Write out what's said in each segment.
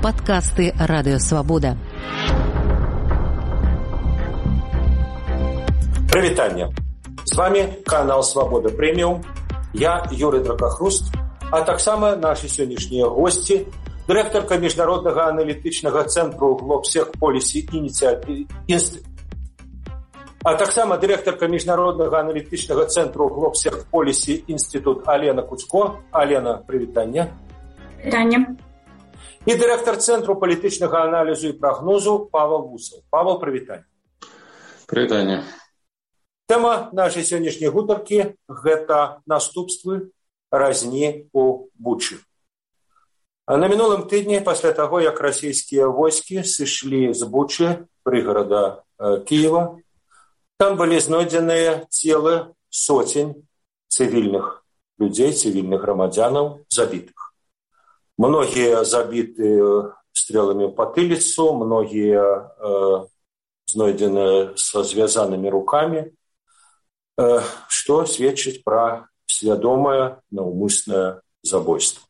Падкасты Радыёвабода. Прывітанне. З вами канал Свабода Прэміум. Я Юрый Дракахруст, а таксама нашы сённяшнія госці, дырэктарка міжнароднага аналітычнага цэнтру Globsec Policy а таксама дырэктарка міжнароднага аналітычнага цэнтру Globsec Policy Інстытут Алена Куцко. Алена, прывітанне. Прывітанне. І дырэктар цэнтру палітычнага аналізу і прагнозу Павел Вусаў. Павел, прывітанне. Прывітанне. Тэма нашай сённяшняй гутаркі – гэта наступствы разні ў Бучы. На мінулым тыдні, пасля таго, як расійскія войскі сышлі з Бучы, прыгарада Кіева, там былі знойдзеныя целы соцень цывільных людзей, цывільных грамадзянаў, забітых. Многія забіты стрелами в потылицу, многие знойдены со связанными руками, что сведчит про свядомое наўмыснае забойство.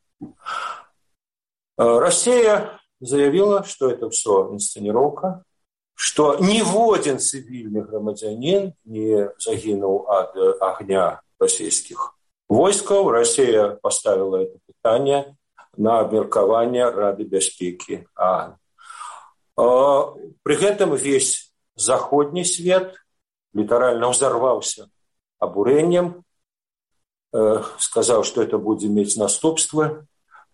Россия заявила, что это все инсценировка, что ніводзін цивильный громадянин не загинул от огня российских войсков. Россия поставила это питание на абмеркаванне Рады бяспекі ААН. При гэтым весь заходні свет літаральна ўзарваўся абурэннем, сказаў, што это будзе мець наступствы.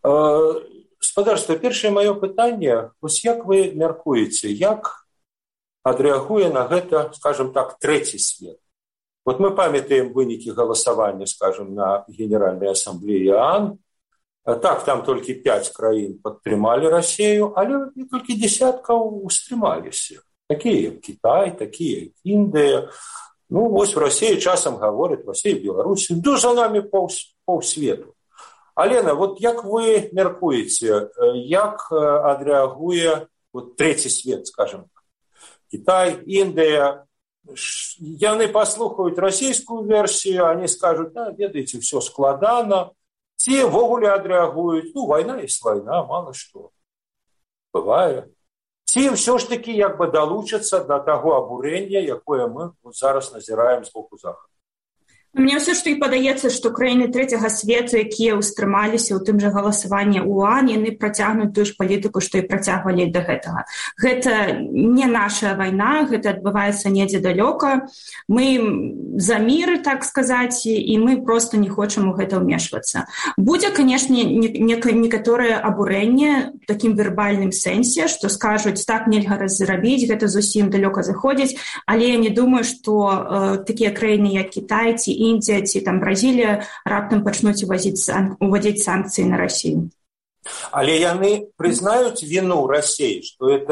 Спадарства, першае маё пытанне, вось як вы мяркуеце, як адрэагуе на гэта, скажем так, трэці свет? Вот мы памятаем вынікі галасавання, скажем, на Генеральнай ассамблеі ААН. Так, там толькі 5 краін падтрымалі Расію, але некалькі десяткаў устрымаліся. Такія як Кітай, такія як Індыя. Ну, вось в Расіі часам гавораць, Расія, Беларусі, за нами паўсвету. Алена, вот як вы мяркуеце, як адрэагуе вот трэці свет, скажем, Кітай, Індыя? Яны паслухаюць расійскую версію, они скажуць, ведаеце, все складана. Ці ввогуле адрэагуюць, вайна ёсць вайна, мала што бывае. Ці ўсё ж такі як бы далучацца да таго абурэння, якое мы зараз назіраем з боку захаду. Мне ўсё ж такі падаецца, што краіны трэцяга свету, якія ўстрымаліся ў тым жа галасаванні ў ААН, яны працягнуць тую ж палітыку, што і працягвалі да гэтага. Гэта не наша вайна, гэта адбываецца недзе далёка. Мы за мір, так сказаць, і мы проста не хочам у гэта ўмешвацца. Будзе, канешне, некаторае абурэнне ў такім вербальным сэнсе, што скажуць, так нельга зрабіць, гэта зусім далёка заходзіць, але я не думаю, што такія краіны, як Кітай, ці Індія ці там Бразілія раптам пачнуць уводзіць санкцыі на Расію. Але яны прызнаюць віну Расіі,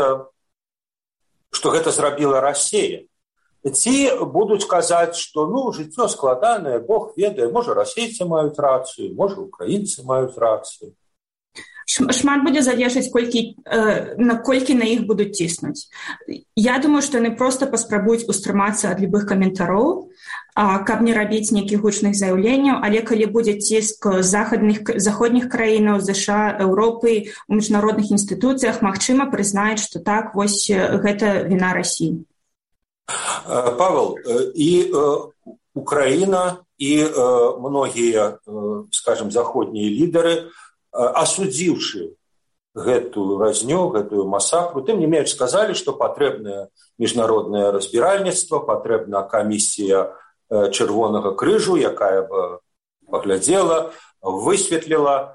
што гэта зрабіла Расія. Ці будуць казаць, што жыццё складанае, Бог ведае, можа расейцы маюць рацыю, можа украінцы маюць рацыю. Шмат будзе залежаць, наколькі на іх будуць ціснуць. Я думаю, што яны проста паспрабуюць устрымацца ад любых каментароў, каб не рабіць нейкіх гучных заяўленняў, але калі будзе ціск заходніх краінаў, США, Еўропы, у міжнародных інстытуцыях, магчыма, прызнаюць, што так, вось гэта віна Расіі. Павел, і Украіна, і многія, скажем, заходнія лідары, асудзіўшы гэтую разню, гэтую масакру, тым не менш сказалі, што патрэбнае міжнароднае разбіральніцтва, патрэбна камісія Чырвонага крыжу, якая б паглядзела, высветліла.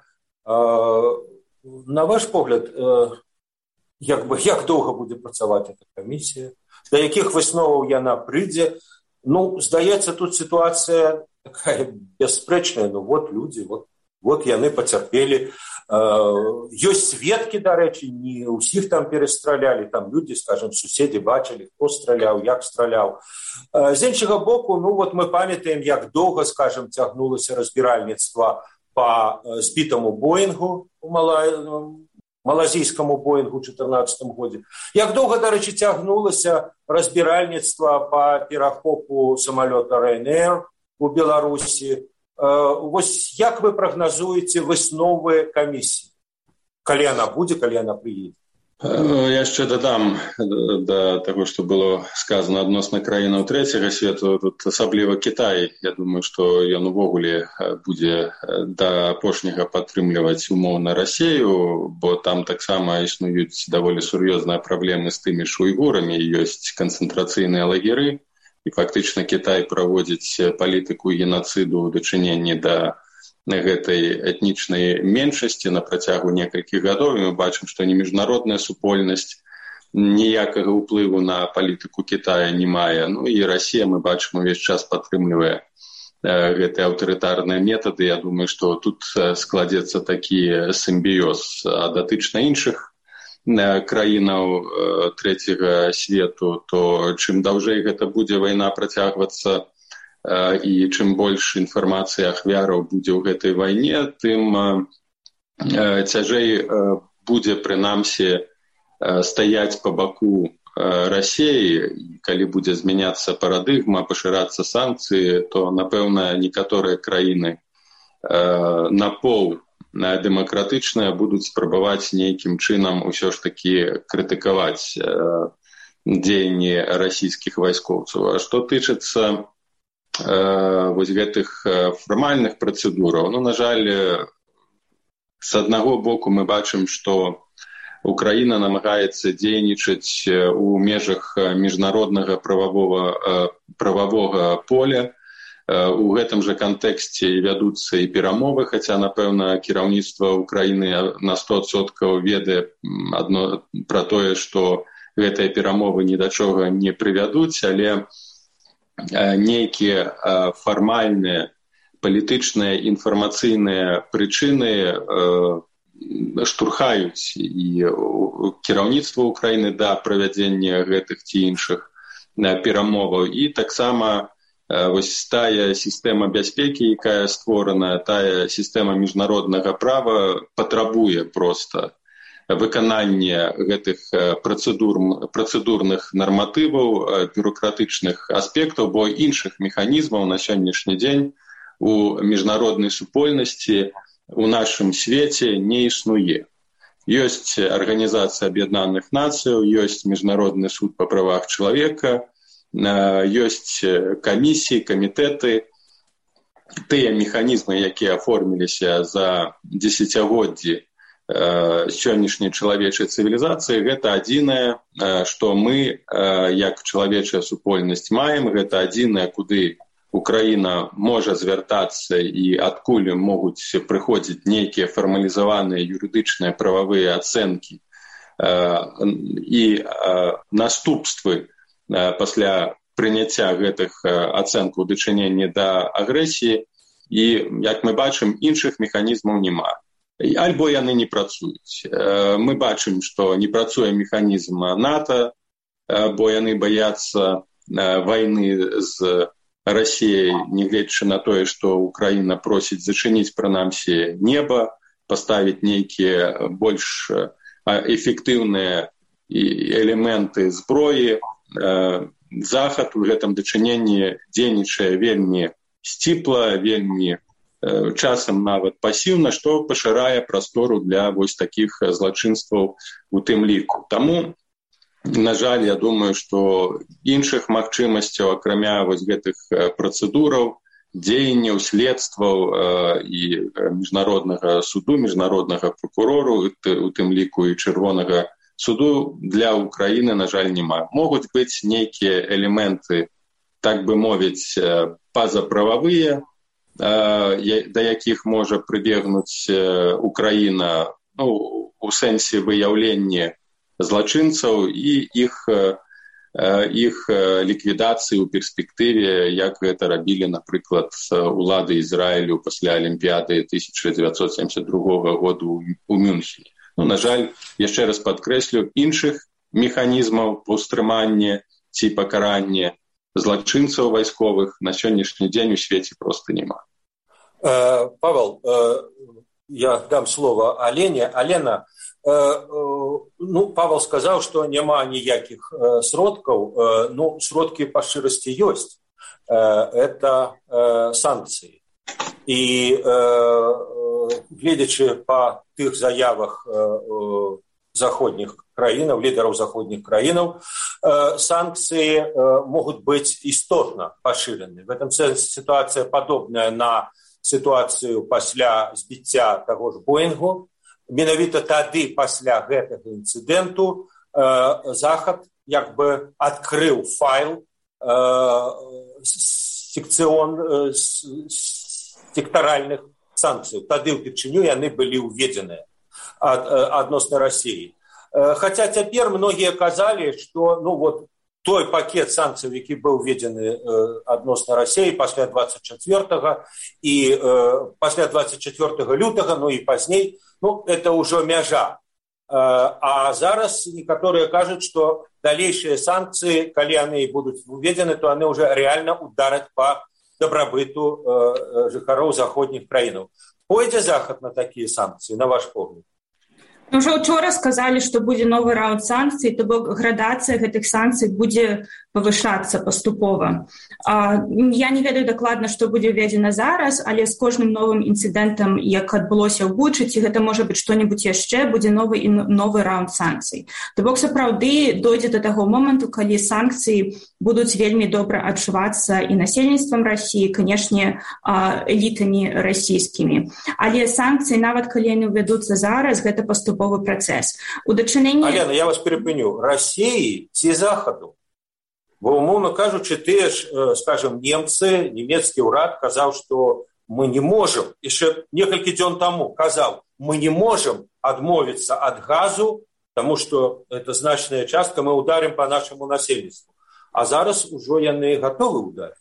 На ваш погляд, як доўга будзе працаваць эта камісія? Да якіх высноваў яна прыйдзе? Здаецца, тут сітуацыя такая бясспрэчная, вот людзі, вот яны пацярпелі. Ёсць сведкі, дарэчы, не ўсіх там перастралялі, там людзі, скажем, суседзі бачылі, хто страляў, як страляў. З іншага боку, вот мы памятаем, як доўга, скажем, цягнулася разбіральніцтва па збітаму Боінгу, малазійскаму Боінгу ў 2014 годзе. Як доўга, дарэчы, цягнулася разбіральніцтва па перахопу самалёта Ryanair у Беларусі. Вось як вы прагназуеце высновы камісіі? Калі яна будзе, калі яна прыедзе? Я яшчэ дадам да таго, што было сказана адносна краінаў трэцяга свету. Тут асабліва Кітай, я думаю, што ён увогуле будзе да апошняга падтрымліваць умоўна Расею, бо там таксама існуюць даволі сур'ёзныя праблемы з тымі ж уйгурамі, ёсць канцэнтрацыйныя лагеры, і фактычна Кітай праводзіць палітыку генацыду ў дачыненні да гэтай этнічнай меншасці на працягу некалькіх гадоў. Мы бачым, што ні міжнародная супольнасць ніякага ўплыву на палітыку Кітая не мае. Ну і Расія, мы бачым, увесь час падтрымлівае гэтыя аўтарытарныя метады. Я думаю, што тут складзецца такі сімбіёз. А датычна іншых краінаў трэцяга свету, то чым даўжэй гэта будзе вайна працягвацца, і чым больш інфармацыі ахвяраў будзе ў гэтай вайне, тым цяжэй будзе, прынамсі, стаяць па баку Расіі. Калі будзе змяняцца парадыгма, пашырацца санкцыі, то, напэўна, некаторыя краіны напол дэмакратычныя будуць спрабаваць нейкім чынам усё ж такі крытыкаваць дзеянні расійскіх вайскоўцаў. А што тычыцца вось гэтых фармальных працэдураў, на жаль, з аднаго боку мы бачым, што Украіна намагаецца дзейнічаць у межах міжнароднага прававога поля. У гэтым жа кантэксце вядуцца і перамовы, хаця, напэўна, кіраўніцтва Украіны на 100% ведае пра тое, што гэтыя перамовы ні да чога не прывядуць, але нейкія фармальныя палітычныя інфармацыйныя прычыны штурхаюць і кіраўніцтва Украіны да правядзення гэтых ці іншых перамоваў. І таксама вось тая сістэма бяспекі, якая створана, тая сістэма міжнароднага права патрабуе проста выканання гэтых працэдурных нарматываў, бюрократычных аспектаў, бо іншых механізмаў на сённяшні дзень у міжнароднай супольнасці у нашым свеце не існуе. Ёсць Арганізацыя Аб'яднаных Нацыяў, ёсць Міжнародны суд па правах чалавека, ёсць камісіі, камітэты. Тыя механізмы, якія аформіліся за дзесяцігоддзі сённяшняй чалавечай цывілізацыі, гэта адзінае, што мы, як чалавечая супольнасць, маем. Гэта адзінае, куды Украіна можа звяртацца і адкуль могуць прыходзіць нейкія фармалізаваныя юрыдычныя прававыя ацэнкі і наступствы пасля прыняцця гэтых ацэнкаў дачынення да агрэсіі. І, як мы бачым, іншых механізмаў няма. Альбо яны не працуюць. Мы бачым, што не працуе механізм НАТО, бо яны баяцца вайны з Расіяй, нягледзячы на тое, што Украіна просіць зачыніць, прынамсі, неба, паставіць нейкія больш эфектыўныя элементы зброі. Захад у гэтым дачыненні дзейнічае вельмі сціпла, вельмі часам нават пасіўна, што пашырае прастору для вось такіх злачынстваў у тым ліку. Таму, на жаль, я думаю, што іншых магчымасцяў, акрамя вось гэтых працэдураў, дзеянняў, следстваў і міжнароднага суду, міжнароднага прокурору, у тым ліку і Чырвонага суду, для Украіны, на жаль, няма. Могуць быць нейкія элементы, так бы мовіць, пазаправавыя, да якіх можа прыбегнуць Украіна, у сэнсе выяўлення злачынцаў і іх ліквідацыі ў перспектыве, як гэта рабілі, напрыклад, улады Ізраілю пасля Алімпіяды 1972 году ў Мюнхене. На жаль, яшчэ раз падкрэслю, іншых механізмаў па ўстрыманні ці пакарання злачынцаў вайсковых на сённяшні дзень у свеце проста няма. Павел, я дам слово Алене. Алена, Павел сказаў, што няма ніякіх сродкаў, сродкі па шчырасці ёсць. Это санкцыі. І гледзячы па тых заявах заходніх краінаў, лідараў заходніх краінаў, санкцыі могуць быць істотна пашырены. В этом сэнсе сітуацыя падобная на сітуацыю пасля збіцця таго ж Боінгу. Менавіта тады, пасля гэтага інцыдэнту, Захад як бы адкрыў файл сектаральных санкцый. Тады ўпершыню яны былі ўведзеныя адносна Расіі. Хаця цяпер многія казалі, што той пакет санкцый, які быў уведзены адносна Расіі пасля 24-го і пасля 24 лютага, і пазней, это ўжо мяжа. А зараз некаторыя кажуць, што далейшыя санкцыі, калі яны будуць уведзены, то яны ўжо рэальна удараць па дабрабыту жыхароў заходніх краінаў. Пойдзе Захад на такія санкцыі, на ваш погляд? Уже учора сказалі, што будзе новы раунд санкцый, то бок градацыя гэтых санкцый будзе павышацца паступова. Я не ведаю дакладна, што будзе ўведзена зараз, але з кожным новым інцыдэнтам, як адбылося ў Бучы, ці гэта можа быць што-небудзь яшчэ, будзе новы раунд санкцый. То бок сапраўды дойдзе да таго моманту, калі санкцыі будуць вельмі добра адчувацца і насельніцтвам Расіі, канешне, элітамі расійскімі. Але санкцыі, нават калі яны ўвядуцца зараз, гэта паступовы працэс. Алена, я вас перепыню. Расіі ці Захаду? Бо, умоўна кажучы, тыя ж, скажем, немцы, нямецкі ўрад казаў, што мы не можам, яшчэ некалькі дзён таму казаў, мы не можам адмовіцца ад газу, таму што это значная частка, мы ударим по нашаму насельніцтву. А зараз ужо яны гатовы ударыць.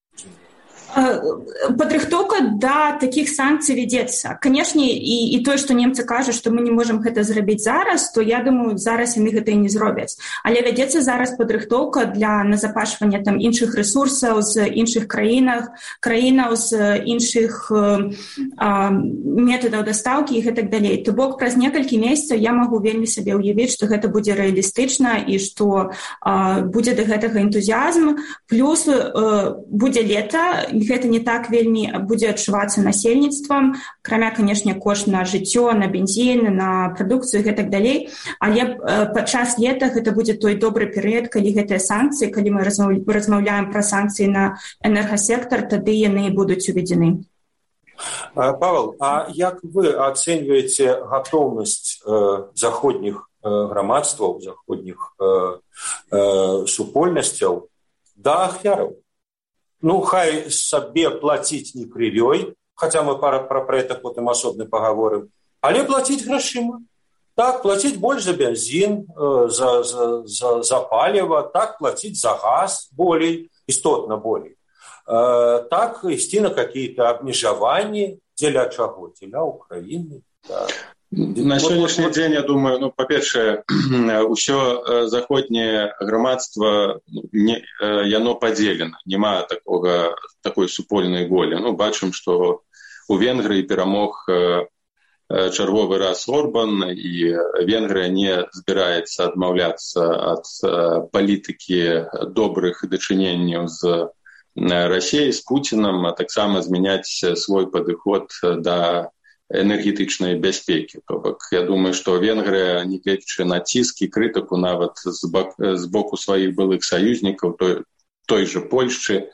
Падрыхтоўка да такіх санкцый вядзецца. Канешне, і тое, што немцы кажуць, што мы не можам гэта зрабіць зараз, то я думаю, зараз яны гэта і не зробяць. Але вядзецца зараз падрыхтоўка для назапашвання там іншых рэсурсаў з іншых краінаў з іншых метадаў дастаўкі і гэтак далей. То бок праз некалькі месяцаў я магу вельмі сабе ўявіць, што гэта будзе рэалістычна і што будзе да гэтага энтузіязм. Плюс будзе лета, гэта не так вельмі будзе адчувацца насельніцтвам, акрамя, канешне, кошт на жыццё, на бензін, на прадукцыю і гэтак далей. Але падчас лета гэта будзе той добры перыяд, калі гэтыя санкцыі, калі мы размаўляем пра санкцыі на энергасектар, тады яны будуць уведзены. Павел, а як вы ацэньваеце гатоўнасць заходніх грамадстваў, заходніх супольнасцяў да ахвяраў? Хай сабе плаціць не крывёй, хаця мы пра это потым асобна паговорым, але плаціць грашыма. Так, плаціць больш за бензін, за паліва, так, плаціць за газ болей, істотна болей. Так, ісці на какие-то абмежаванні, дзеля чаго? Дзеля Украіны. Так. На сённяшні дзень, я думаю, па-першае, ўсё заходняе грамадства, яно падзелена. Няма такой супольнай волі. Бачым, што у Венгрыі перамог чарговы раз Орбан, і Венгрыя не збіраецца адмаўляцца ад палітыкі добрых дачыненняў з Расіяй, з Пуцінам, а таксама змяняць свой падыход да энергетычнай бяспекі. То бок, я думаю, што Венгрыя, нягледзячы на ціск і крытыку нават з боку сваіх былых саюзнікаў, той жа Польшчы,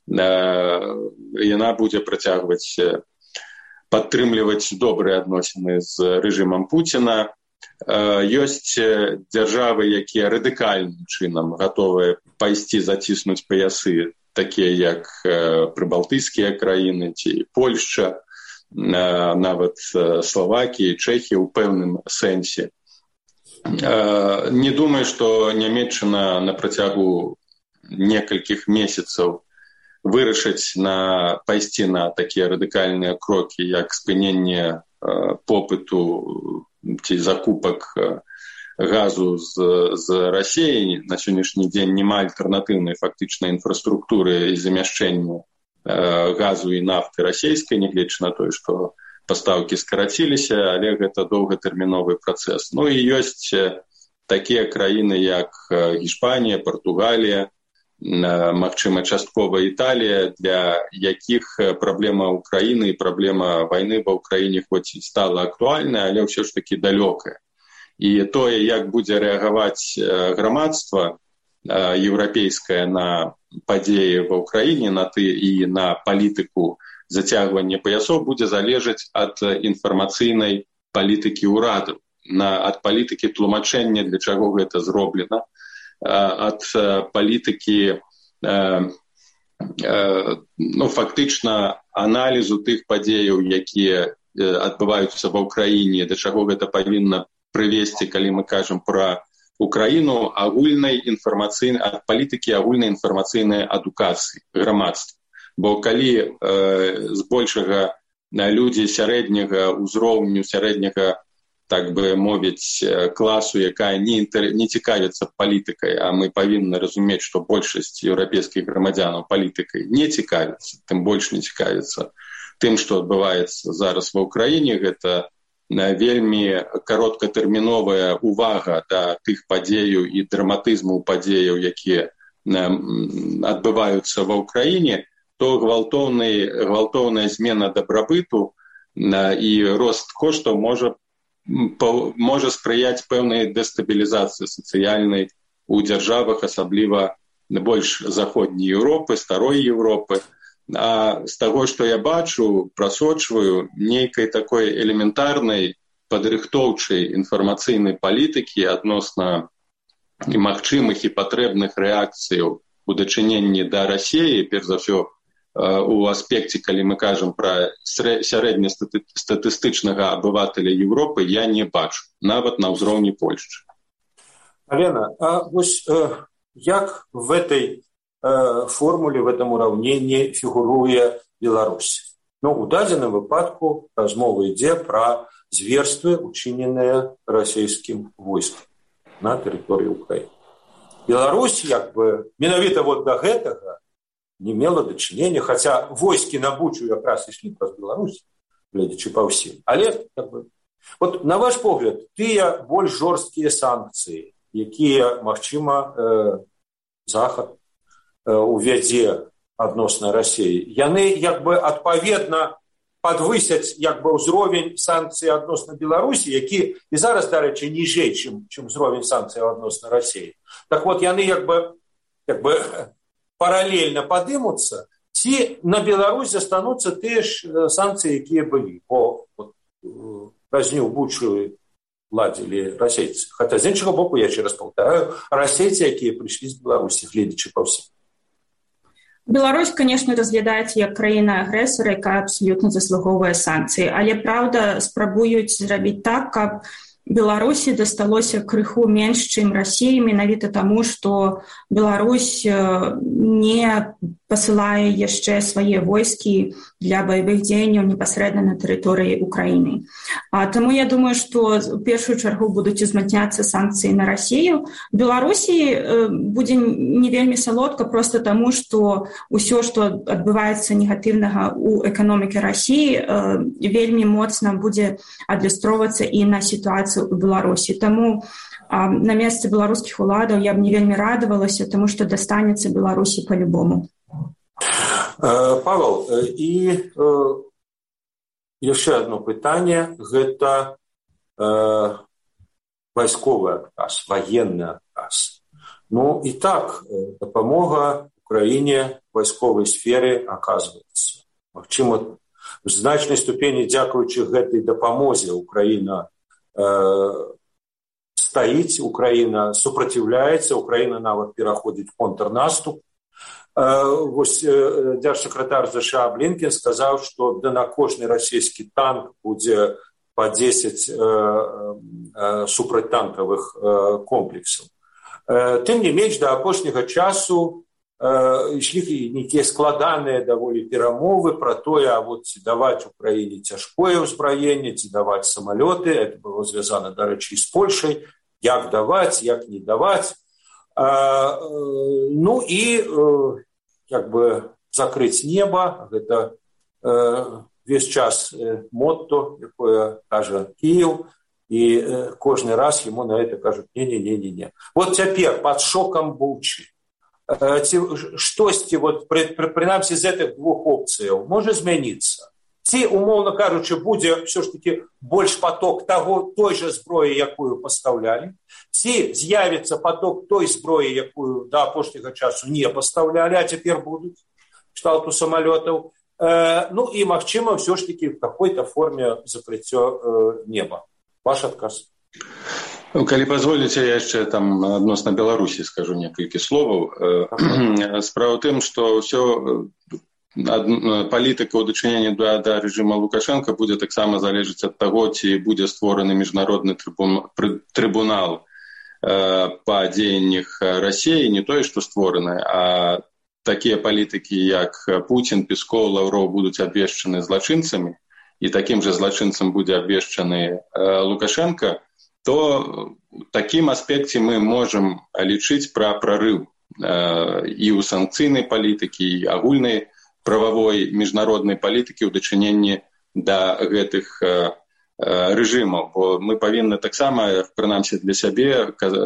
яна будзе працягваць падтрымліваць добрыя адносіны з рэжымам Пуціна. Ёсць дзяржавы, якія радыкальным чынам гатовыя пайсці заціснуць паясы, такія як прыбалтыйскія краіны ці Польшча, нават Словакіі, Чэхіі ў пэўным сэнсе. Не думаю, што Нямецчына на працягу некалькіх месяцаў вырашыць пайсці на такія радыкальныя крокі, як спыненне попыту ці закупак газу з Расіі. На сённяшні дзень няма альтэрнатыўнай фактычнай інфраструктуры і замяшчэння газу і нафты расійскай, нягледзячы на тое, што пастаўкі скараціліся, але гэта доўгатэрміновы працэс. І ёсць такія краіны, як Іспанія, Партугалія, магчыма, часткова Італія, для якіх праблема Украіны і праблема вайны ва Ўкраіне хоць і стала актуальная, але ўсё ж такі далёкая. І тое, як будзе рэагаваць грамадства еўрапейскае на падзеі ва Ўкраіне, і на палітыку зацягвання паясоў, будзе залежаць ад інфармацыйнай палітыкі ўрадаў, ад палітыкі тлумачэння, для чаго гэта зроблена, ад палітыкі фактычна аналізу тых падзеяў, якія адбываюцца ва Ўкраіне, да чаго гэта павінна прывесці, калі мы кажам пра Украіну, ад палітыкі агульнай інфармацыйнай адукацыі грамадства. Бо калі збольшага людзі сярэдняга ўзроўню, сярэдняга, так бы мовіць, класу, якая не цікавіцца палітыкай, а мы павінны разумець, што большасць еўрапейскіх грамадзянаў палітыкай не цікавіцца, тым больш не цікавіцца тым, што адбываецца зараз ва Ўкраіне, гэта вельмі кароткатэрміновая увага да тых падзеяў і драматызму падзеяў, якія адбываюцца ва Ўкраіне, то гвалтоўная змена дабрабыту і рост коштаў можа спрыяць пэўнай дэстабілізацыі сацыяльнай у дзяржавах, асабліва больш заходняй Еўропы, старой Еўропы. А з таго, што я бачу, прасочваю, нейкай такой элементарнай падрыхтоўчай інфармацыйнай палітыкі адносна магчымых і патрэбных рэакцыяў у дачыненні да Расіі, перш за ўсё у аспекце, калі мы кажам пра сярэднестатыстычнага абывателя Еўропы, я не бачу, нават на ўзроўні Польшчы. Алена, а вось як в этой формуле, в этом уравнении фигуруе Беларусь? У дадзеным выпадку размова ідзе пра зверствы, учыненыя расійскім войскам на тэрыторыі Украіны. Беларусь, менавіта да гэтага не мела дачынення, хаця войскі на Бучу якраз ішлі праз Беларусь, гледзячы па ўсім. Але, на ваш погляд, тыя больш жорсткія санкцыі, якія, магчыма, Захад увядзе адносна Расіі, яны, адпаведна падвысяць, ўзровень санкцый адносна Беларусі, які і зараз, дарэчы, ніжэй, чым узровень санкцый адносна Расіі. Так вот, яны, паралельна падымуцца, ці на Беларусь застануцца тыя ж санкцыі, якія былі, бо разню Бучу ладзілі расейцы. Хаця, з іншага боку, я ще раз паўтараю, расейцы, якія прыйшлі з Беларусі, гледзячы па ўсім. Беларусь, конечно, разглядаецца як краіна-агрэсара, якая абсалютна заслугоўвае санкцыі, але, праўда, спрабуюць зрабіць так, каб Беларусі дасталося крыху менш, чым Расіі, менавіта таму, што Беларусь не пасылае яшчэ свае войскі для баявых дзеянняў непасрэдна на тэрыторыі Украіны. Таму я думаю, што ў першую чаргу будуць узмацняцца санкцыі на Расію. Беларусі будзе не вельмі салодка проста таму, што ўсё, што адбываецца негатыўнага ў эканомікі Расіі, вельмі моцна будзе адлюстроўвацца і на сітуацыю у Беларусі. Таму на месцы беларускіх уладаў я б не вельмі радавалася, таму што дастанецца Беларусі па-любому. Павел, і яшчэ одно пытанне, гэта вайсковы адказ, военны адказ. І так, дапамога Украіне в вайсковай сферы аказваецца. Магчыма, в значнай ступені, дзякуючы гэтай дапамозе, Украіна стаіць, Украіна супраціўляецца, Украіна нават пераходзіць контрнаступ. Вось дзяржсакратар ЗША Блінкен сказаў, што на кожны расійскі танк будзе па 10 супрацьтанкавых комплексаў. Тым не менш, да апошняга часу ішлі нейкія складаныя даволі перамовы пра тое, ці даваць Украіне цяжкое ўзбраенне, ці даваць самалёты. Это было звязана, дарэчы, з Польшай. Як даваць, як не даваць. Закрыць неба, гэта весь час мотто, якое кажа Киев, і кожны раз ему на это кажут не-не-не-не. Вот цяпер пад шокам Бучы, штосьці вот, прынамсі з гэтых двух опцыяў можа змяніцца? Ці, умоўна кажучы, будзе ўсё ж такі больш поток той жа зброі, якую пастаўлялі? Ці з'явіцца поток той зброі, якую да апошняга часу не пастаўлялі, а цяпер будуць кшталту самалётаў? Ну і, магчыма, ўсё ж такі в какой-то форме закрыццё неба. Ваш адказ. Калі пазволіце, я яшчэ там адносна Беларусі скажу некалькі словаў. Справа ў тым, што ўсё палітыка ў дачыненні да рэжыма Лукашенка будзе таксама залежыць ад таго, ці будзе створаны міжнародны трыбунал па дзеяннях Расіі, не тое, што створаны, а такія палітыкі, як Пуцін, Песков, Лаўров будуць абвешчаны злачынцамі, і такім жа злачынцам будзе абвешчаны Лукашенка, то в такім аспекце мы можам лічыць пра прарыў і ў санкцыйнай палітыкі, і агульнай прававой міжнароднай палітыкі ў дачыненні да гэтых рэжымаў. Бо мы павінны таксама, прынамсі для сябе,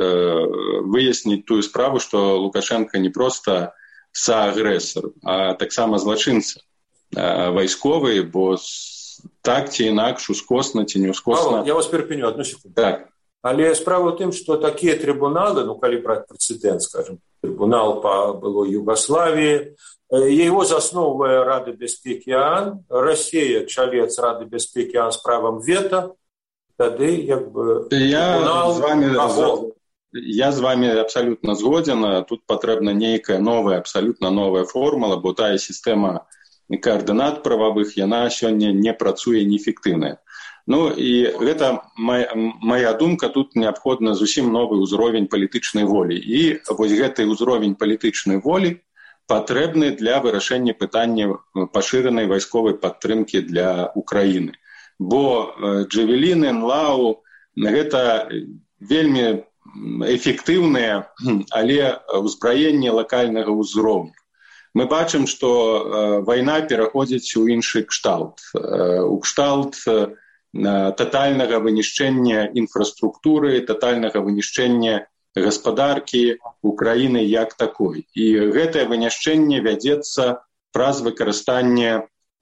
выясніць тую справу, што Лукашенко не проста саагрэсар, а таксама злачынца вайсковы, бо так ці інакш, ускосна ці не ускосна. Я вас перапыню, одну секунду. Так. Але справа ў тым, што такія трыбуналы, ну, калі браць прэцэдэнт, скажем, трыбунал па былой Югославіі, его засноўвае Рада бяспекі ААН, Расія, чалец Рады бяспекі ААН з правам вета, тады, як бы, трыбунал... Я з вами абсалютна згодзен, тут патрэбна нейкая новая, абсалютна новая формула, бо тая сістэма коаардынат прававых, яна сёння не працуе, неэфектыўная. Ну і гэта моя думка, тут неабходна зусім новы ўзровень палітычнай волі. І вось гэты ўзровень палітычнай волі патрэбны для вырашэння пытання пашыранай вайсковай падтрымкі для Украіны. Бо Джавеліны, НЛАУ гэта вельмі эфектыўныя, але ўзбраенне лакальнага ўзроўню. Мы бачым, што вайна пераходзіць у іншы кшталт. У кшталт татальнага вынішчэння інфраструктуры, татальнага вынішчэння гаспадаркі Украіны як такой. І гэтае вынішчэнне вядзецца праз выкарыстанне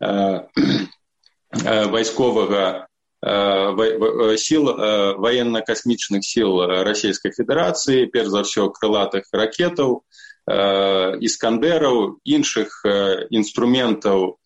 вайсковага сіл, военно-касмічных сіл Расійскай Федэрацыі, перш за ўсё крылатых ракетаў, іскандераў, іншых інструментаў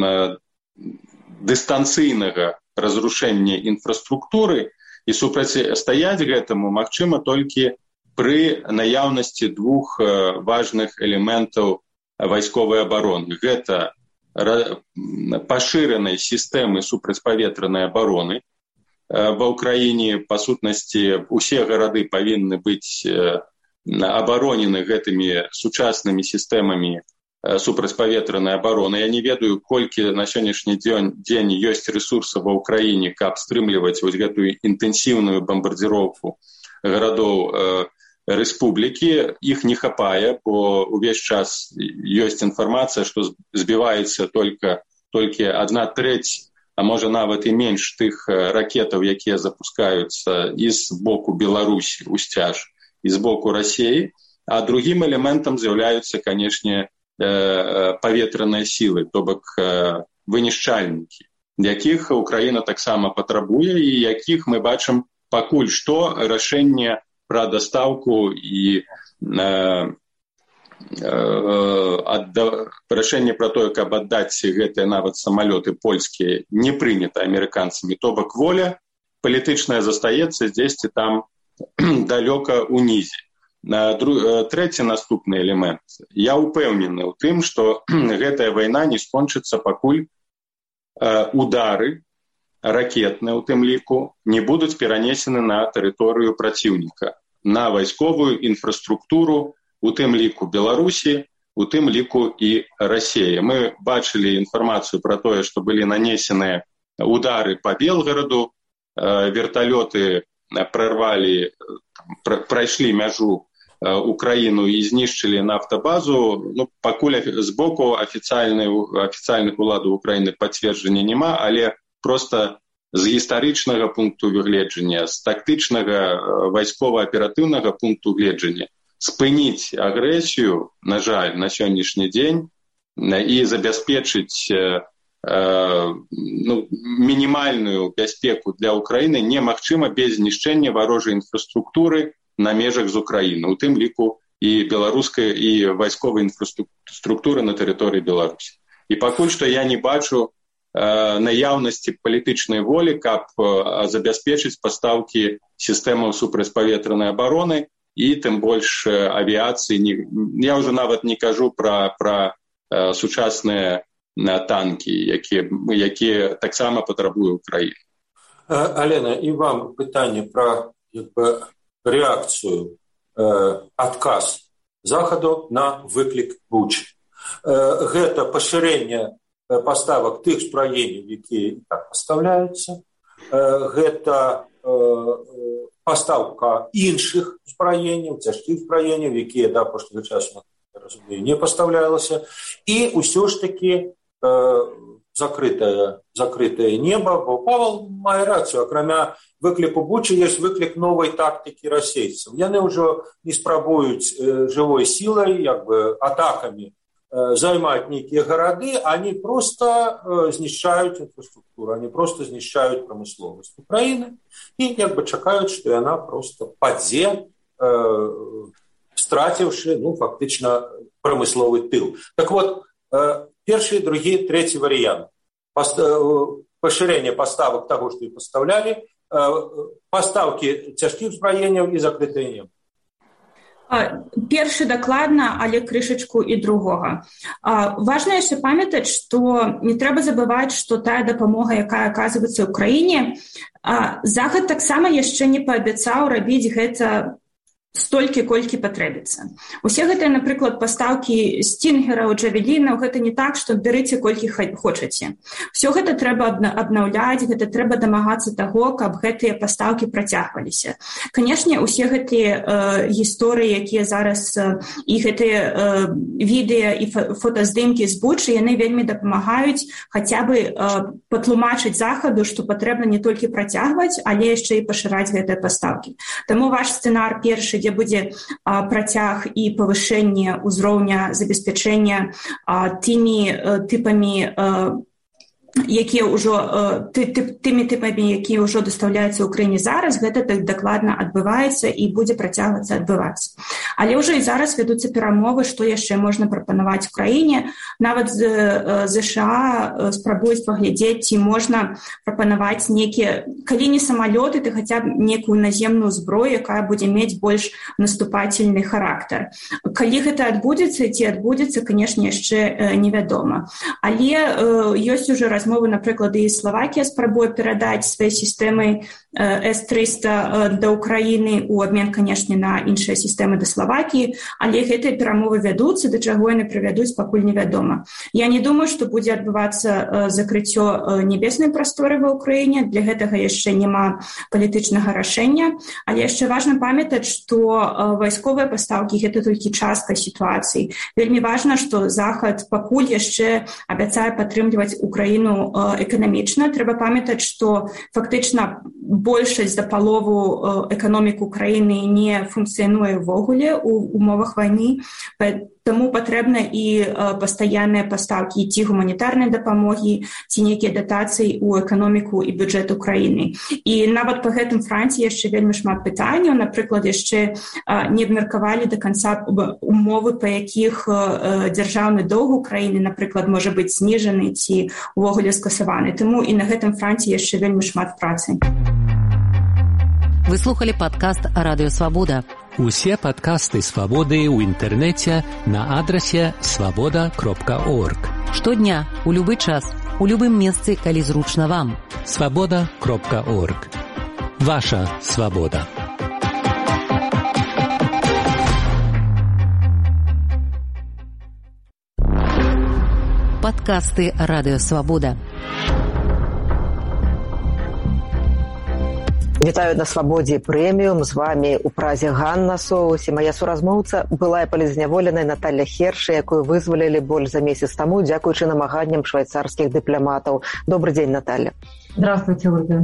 дыстанцыйнага разрушэння інфраструктуры, і супрацьстаяць гэтаму магчыма толькі пры наяўнасці двух важных элементаў вайсковай абароны. Гэта пашыранай сістэмы супрацьпаветранай абароны. Ва ўкраіне, па сутнасці, усе гарады павінны быць абаронены гэтымі сучаснымі сістэмамі супрацьпаветранай абароны. Я не ведаю, колькі на сённяшні дзень ёсць рэсурсаў ва ўкраіне, каб стрымліваць вось гэтую інтэнсіўную бамбардзіроўку гарадоў рэспублікі. Іх не хапае, бо ўвесь час ёсць інфармацыя, што збіваецца толькі 1/3, а можа нават і менш тых ракетаў, якія запускаюцца і з боку Беларусі ў сцяж, і з боку Расіі. А другім элементам з'яўляюцца, канешне, паветраныя сілы, то бок вынішчальнікі, якіх Украіна таксама патрабуе, і якіх мы бачым пакуль што рашэнне пра дастаўку і рашэнне пра тое, каб аддаць гэтыя нават самалёты польскія, не прынята амерыканцамі. То бок воля палітычная застаецца дзесьці там далёка ўнізе. Трэці наступны элемент. Я ўпэўнены ў тым, што гэтая вайна не скончыцца, пакуль удары ракетныя, у тым ліку, не будуць перанесены на тэрыторыю праціўніка, на вайсковую інфраструктуру, у тым ліку Беларусі, у тым ліку і Расіі. Мы бачылі інфармацыю пра тое, што былі нанесеныя удары па Белгараду, верталёты прайшлі мяжу Украіну і знішчылі нафтабазу. Ну, пакуль з боку афіцыйных уладаў Украіны пацверджання няма, але проста з гістарычнага пункту гледжання, з тактычнага вайскова-аператыўнага пункту гледжання спыніць агрэсію, на жаль, на сённяшні дзень і забяспечыць мінімальную бяспеку для Украіны немагчыма без знішчэння варожай інфраструктуры на межах з Украіны, у тым ліку і беларускай і вайсковай інфраструктуры на тэрыторыі Беларусі. І пакуль што я не бачу наяўнасці палітычнай волі, каб забяспечыць пастаўкі сістэмаў супрацьпаветранай абароны і тым больш авіяцыі. Я ўжо нават не кажу пра сучасныя танкі, якія таксама патрабуе Украіна. Алена, і вам пытанне пра рэакцыю, адказ Захаду на выклік Бучы. Гэта пашырэнне паставак тых збраенняў, якія так пастаўляюцца, гэта пастаўка іншых збраенняў, цяжкіх збраенняў, якія да апошняга часу, разумею, не пастаўлялася, і ўсё ж такі закрытае неба, бо Павел мае рацыю, акрамя выкліку Бучы ёсць выклік новай тактыкі расейцаў. Яны ўжо не спрабуюць жывой сілай, атакамі займаць нейкія гарады, они просто знішчаюць інфраструктуру, они просто знішчаюць прамысловасць Украіны і чакаюць, што яна просто падзе, страціўшы, фактычна прамысловы тыл. Так вот, першы, другі, трэці варыянт. Пашырэнне паставак таго, што і пастаўлялі, пастаўкі цяжкіх збраенняў і закрытае неба. Першы дакладна, але крышачку і другога. Важна яшчэ памятаць, што не трэба забываць, што тая дапамога, якая аказваецца ў краіне, Захад таксама яшчэ не паабяцаў рабіць гэта столькі, колькі патрэбіцца. Усе гэтыя, напрыклад, пастаўкі стінгераў, джавелінаў, гэта не так, што бярыце колькі хочаце. Усё гэта трэба абнаўляць, гэта трэба дамагацца таго, каб гэтыя пастаўкі працягваліся. Канешне, усе гэтыя гісторыі, якія зараз і гэтыя відэа і фотаздымкі з Бучы, яны вельмі дапамагаюць хаця бы патлумачыць Захаду, што патрэбна не толькі працягваць, але яшчэ і пашыраць гэтыя пастаўкі. Таму ваш сцэнар першы, дзе будзе працяг і павышэнне ўзроўня забеспячэння тымі тыпамі, якія ўжо тымі тыпамі, якія ўжо дастаўляюцца ў краіне зараз, гэта так дакладна адбываецца і будзе працягвацца адбывацца. Але ўжо і зараз вядуцца перамовы, што яшчэ можна прапанаваць у краіне. Нават ЗША спрабуюць паглядзець, ці можна прапанаваць нейкія, калі не самалёты, то хаця б некую наземную зброю, якая будзе мець больш наступательны характар. Калі гэта адбудзецца, ці адбудзецца, канешне, яшчэ невядома. Але ёсць ужо размовы, напрыклад, і Словакія спрабуе перадаць свае сістэмы С-300 да Украіны ў абмен, канешне, на іншыя сістэмы да Словакіі, але гэтыя перамовы вядуцца, да чаго яны прывядуць, пакуль невядома. Я не думаю, што будзе адбывацца закрыццё небеснай прасторы ва Ўкраіне, для гэтага яшчэ няма палітычнага рашэння, але яшчэ важна памятаць, што вайсковыя пастаўкі гэта толькі частка сітуацыі. Вельмі важна, што Захад пакуль яшчэ абяцае падтрымліваць Украіну эканамічна. Трэба памятаць, што фактычна большасць да палову эканомік Украіны не функцыянуе ўвогуле ў умовах вайны, таму патрэбна і пастаянныя пастаўкі ці гуманітарнай дапамогі, ці нейкія датацыі ў эканоміку і бюджэт Украіны. І нават па гэтым франце яшчэ вельмі шмат пытанняў. Напрыклад, яшчэ не абмеркавалі да канца умовы, па якіх дзяржаўны доўг Украіны, напрыклад, можа быць зніжаны ці ўвогуле скасаваны. Таму і на гэтым франце яшчэ вельмі шмат працы. Вы слухали падкаст Радыё Свабода. Усе падкасты Свабоды ў інтэрнэце на адрасе swaboda.org. Штодня, у любы час, у любым месцы, калі зручна вам. swaboda.org. Ваша свабода. Падкасты Радыё Свабода. Вітаю на Свабодзе прэміум. З вами у празе Ганна Соус і моя суразмоўца, былая палізняволеная Наталья Херши, якую вызвалілі больш за месяц таму, дзякуючы намаганням швейцарскіх дыпламатаў. Добрый день, Наталья. Здравствуйте, Ольга.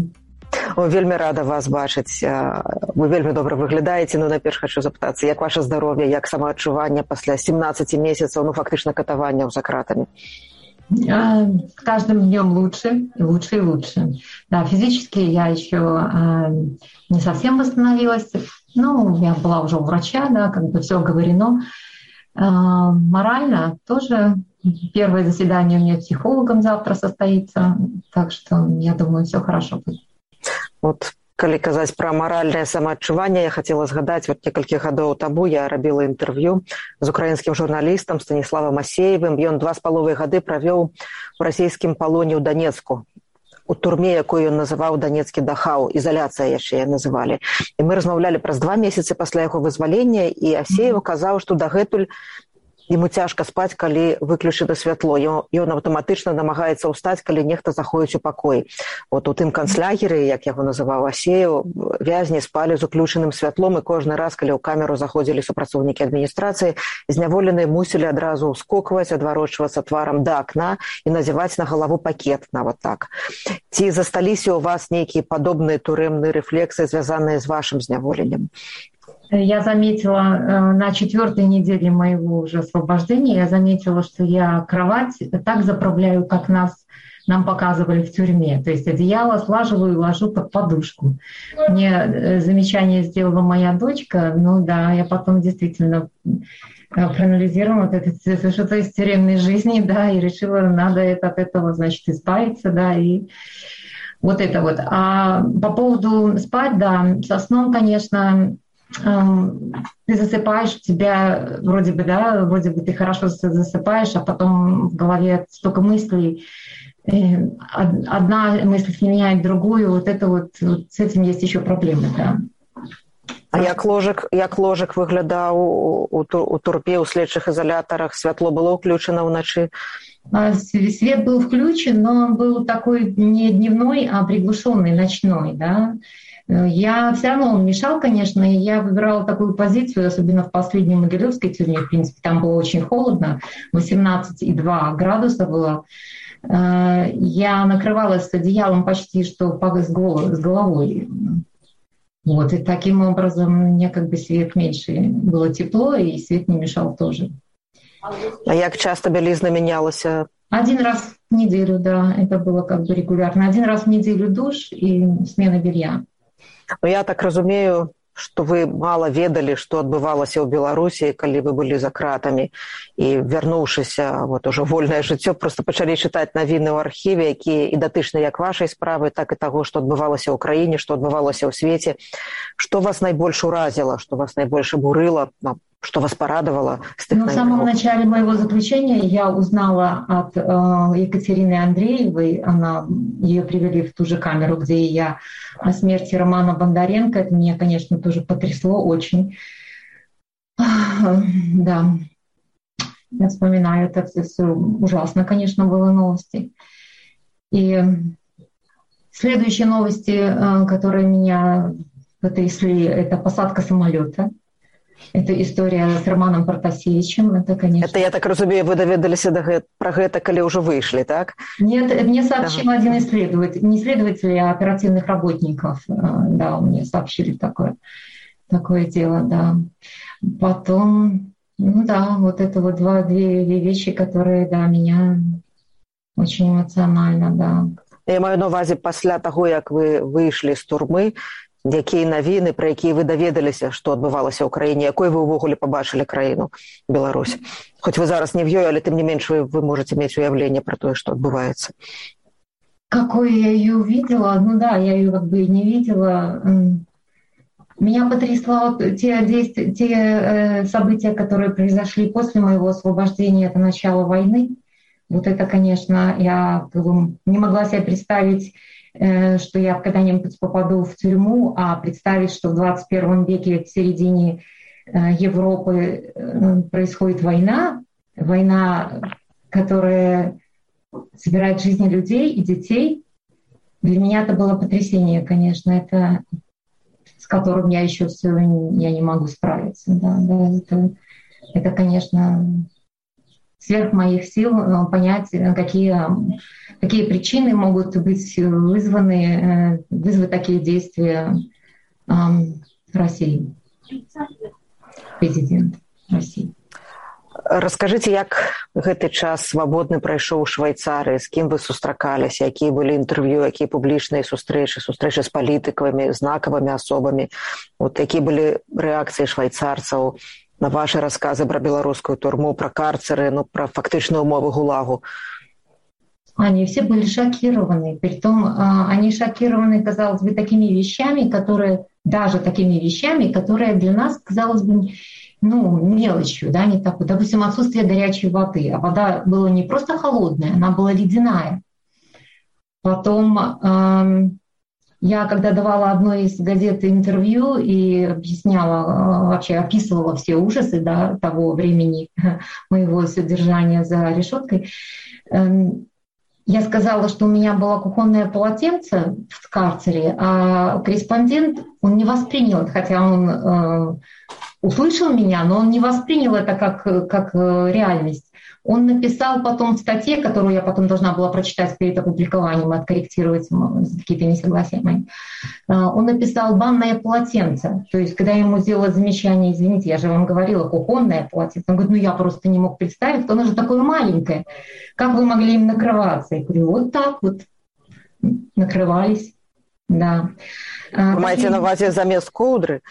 Вельмі рада вас бачыць. Вы вельмі добра выглядаеце. Найперш хочу запытацца, як ваше здароўе, як самаадчуванне пасля 17 месяцаў, фактычна катаванняў за кратамі? С каждым днем лучше и лучше. Да, физически я еще не совсем восстановилась. Я была уже у врача, да, как бы все оговорено. Морально тоже первое заседание у меня психологом завтра состоится, так что я думаю, все хорошо будет. Вот, калі казаць пра маральнае самаадчуванне, я хацела згадаць, некалькі гадоў таму я рабіла інтэрв'ю з украінскім журналістам Станіславам Асеевым. Ён 2,5 гады правёў у расійскім палоне ў Данецку, у турме, якую ён называў Данецкі Дахау, ізаляцыя яшчэ называлі. І мы размаўлялі праз 2 месяцы пасля яго вызвалення, і Асеев казаў, што дагэтуль ему цяжка спаць, калі выключана святло. Ён аўтаматычна намагаецца ўстаць, калі нехта заходзіць у пакой. У тым канцлагеры, як яго называў Асеев, вязні спалі з уключаным святлом, і кожны раз, калі ў камеру заходзілі супрацоўнікі адміністрацыі, зняволеныя мусілі адразу ўскокваць, адварочвацца тварам да акна і надзяваць на галаву пакет, нават так. Ці засталіся ў вас нейкія падобныя турэмныя рэфлексы, звязаныя з вашым зняволеннем? Я заметила на 4-й неделе моего уже освобождения, я заметила, что я кровать так заправляю, как нам показывали в тюрьме. То есть одеяло слаживаю и ложу под подушку. Мне замечание сделала моя дочка. Я потом действительно проанализировала что-то из тюремной жизни, да, и решила, надо от этого, значит, избавиться, да, и вот это вот. А по поводу спать, да, со сном, конечно, ты засыпаешь, у тебя вроде бы ты хорошо засыпаешь, а потом в голове столько мыслей, одна мысль сменяет другую, вот с этим есть еще проблемы, да. А як ложак выглядаў у турпе, у следчых изолятарах? Святло было ўключана ўначы? Свет был включен, но он был такой не дневной, а приглушенный, ночной, да. Я все равно он мешал, конечно, и я выбирала такую позицию, особенно в последней Могилевской тюрьме, в принципе, там было очень холодно, 18,2 градуса было. Я накрывалась одеялом почти что с головой. Вот, и таким образом мне как бы свет меньше, было тепло, и свет не мешал тоже. А як часто белизна менялась? 1 раз в неделю, да, это было как бы регулярно. 1 раз в неделю душ и смена белья. Я так разумею, што вы мала ведалі, што адбывалася ў Беларусі, калі вы былі за кратамі, і вярнуўшыся ужо вольнае жыццё, проста пачалі чытаць навіны ў архіве, якія і датычныя як вашай справы, так і таго, што адбывалася ў краіне, што адбывалася ў свеце. Што вас найбольш уразіла, што вас найбольш абурыла, что вас порадовало? В самом начале моего заключения я узнала от Екатерины Андреевой, ее привели в ту же камеру, где и я, о смерти Романа Бондаренко. Это меня, конечно, тоже потрясло очень. Да, я вспоминаю, это все ужасно, конечно, было новости. И следующие новости, которые меня потрясли, это посадка самолета. Это история с Романом Протасевичем. Это, конечно... Это, я так разумею, вы доведалися про гэта, калі уже вышли, так? Нет, мне сообщил один исследователь, не исследователь, а оперативных работников. Да, мне сообщили такое дело, да. Потом, вот это вот две вещи, которые, да, меня очень эмоционально, да. Я маю на увазі, пасля таго, як вы выйшлі з турмы, якія навіны, пра якія вы даведаліся, што адбывалася ў краіне, якой вы ўвогуле пабачылі краіну, Беларусь? Хоць вы зараз не в ёй, але тым не менш вы можете мець уяўленне пра тое, што адбываецца. Какой я ее увидела? Я ее как бы не видела. Меня потрясло те события, которые произошли после моего освобождения, это начало войны. Вот это, конечно, я не могла себе представить, что я когда-нибудь попаду в тюрьму, а представить, что в 21 веке в середине Европы происходит война, которая собирает жизни людей и детей. Для меня это было потрясение, конечно, это с которым я еще я не могу справиться. Да, это, конечно, сверх моих сил понять, какие причины могут быть вызвать такие действия России, президент России. Раскажыце, як гэты час свабодны прайшоў у Швайцарыі, з кім вы сустракаліся, якія былі інтэрв'ю, якія публічныя сустрэчы з палітыкамі, знакавымі асобамі, якія былі рэакцыі швайцарцаў на ваши рассказы про белорусскую турму, про карцеры, про фактичные умовы ГУЛАГу? Они все были шокированы. Притом они шокированы, казалось бы, такими вещами, которые для нас, казалось бы, мелочью, да, не такой. Допустим, отсутствие горячей воды. А вода была не просто холодная, она была ледяная. Потом я, когда давала одной из газет интервью и описывала все ужасы, да, того времени моего содержания за решеткой, я сказала, что у меня было кухонное полотенце в карцере, а корреспондент, он не воспринял это, хотя он услышал меня, но он не воспринял это как реальность. Он написал потом в статье, которую я потом должна была прочитать перед опубликованием, откорректировать какие-то несогласия мои. Он написал «банное полотенце». То есть, когда я ему сделала замечание, извините, я же вам говорила, кухонное полотенце. Он говорит, я просто не мог представить, оно же такое маленькое. Как вы могли им накрываться? Я говорю, вот так вот накрывались. Да. Вы маете на увазі замест коудры?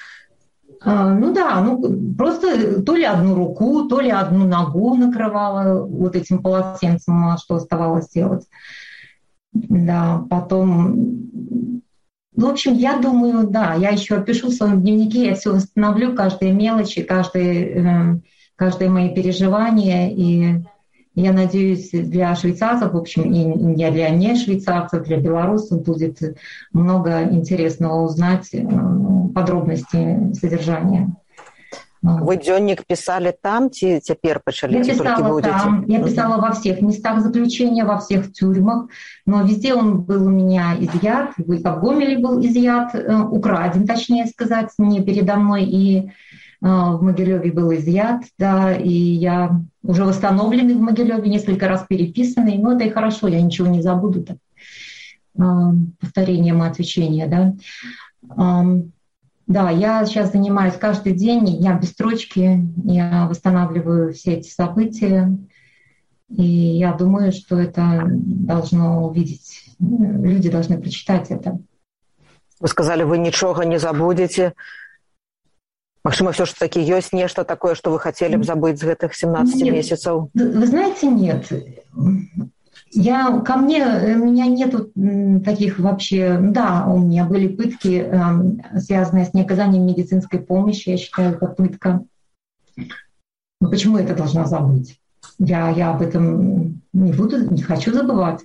Просто то ли одну руку, то ли одну ногу накрывала вот этим полотенцем, что оставалось делать. Да, потом... в общем, я думаю, да, я еще опишу в своем дневнике, я все восстановлю, каждые мелочи, каждые мои переживания, и я надеюсь, для швейцарцев, в общем, и для не швейцарцев, для белорусов будет много интересного узнать, подробности содержания. Вы дзённік писали там, ці цяпер пачалі? Я писала там, я писала во всех местах заключения, во всех тюрьмах, но везде он был у меня изъят, в Гомеле был изъят, украден, точнее сказать, не передо мной, и в Могилеве был изъят, да, и я уже восстановленный в Могилеве, несколько раз переписанный, но это и хорошо, я ничего не забуду, так, повторением отвечения, да. Да, я сейчас занимаюсь каждый день, я без строчки, я восстанавливаю все эти события, и я думаю, что это должно увидеть, люди должны прочитать это. Вы сказали, вы ничего не забудете. Магчыма, все ж таки ёсць нешта такое, что вы хотели бы забыть з гэтых 17 месяцев? Вы знаете, нет. У меня нету таких вообще... Да, у меня были пытки, связанные с неоказанием медицинской помощи. Я считаю, это пытка. Но почему это должна забыть? Я об этом не хочу забывать.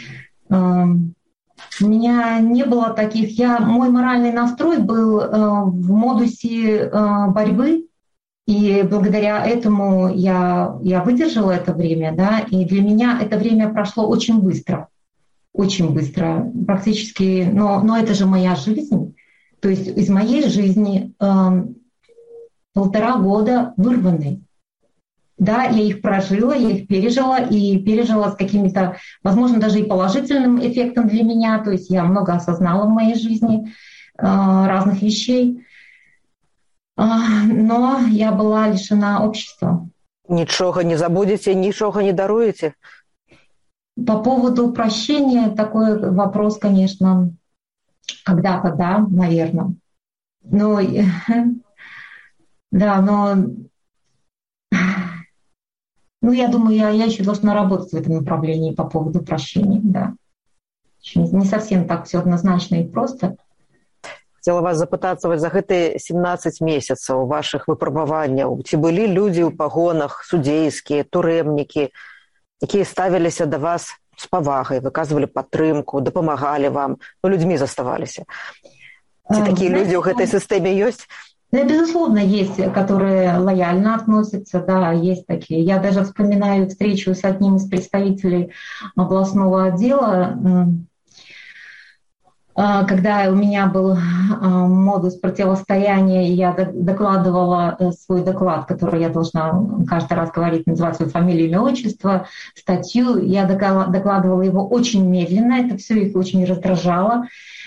У меня не было таких... Мой моральный настрой был в модусе борьбы, и благодаря этому я выдержала это время, да, и для меня это время прошло очень быстро, практически, но это же моя жизнь, то есть из моей жизни 1,5 года вырваны. Да, я их прожила, я их пережила, и пережила с какими-то, возможно, даже и положительным эффектом для меня, то есть я много осознала в моей жизни разных вещей. Но я была лишена общества. Ничего не забудете, ничего не даруете? По поводу прощения такой вопрос, конечно, когда-то, да, наверное. Но, да, я думаю, я еще должна работать в этом направлении по поводу прощения, да. Не совсем так все однозначно и просто. Хотела вас запытацца, за гэтыя 17 месяцаў вашых выпрабаванняў, ці былі людзі ў пагонах, судзейскія, турэмнікі, якія ставіліся да вас з павагай, выказвалі падтрымку, дапамагалі вам, людзьмі заставаліся? Ці такія людзі ў гэтай сістэме ёсць? Да, безусловно, есть, которые лояльно относятся, да, есть такие. Я даже вспоминаю встречу с одним из представителей областного отдела. когда у меня был модус противостояния, и я докладывала свой доклад, который я должна каждый раз говорить, называть свою фамилию, имя, отчество, статью. Я докладывала его очень медленно, это все их очень раздражало.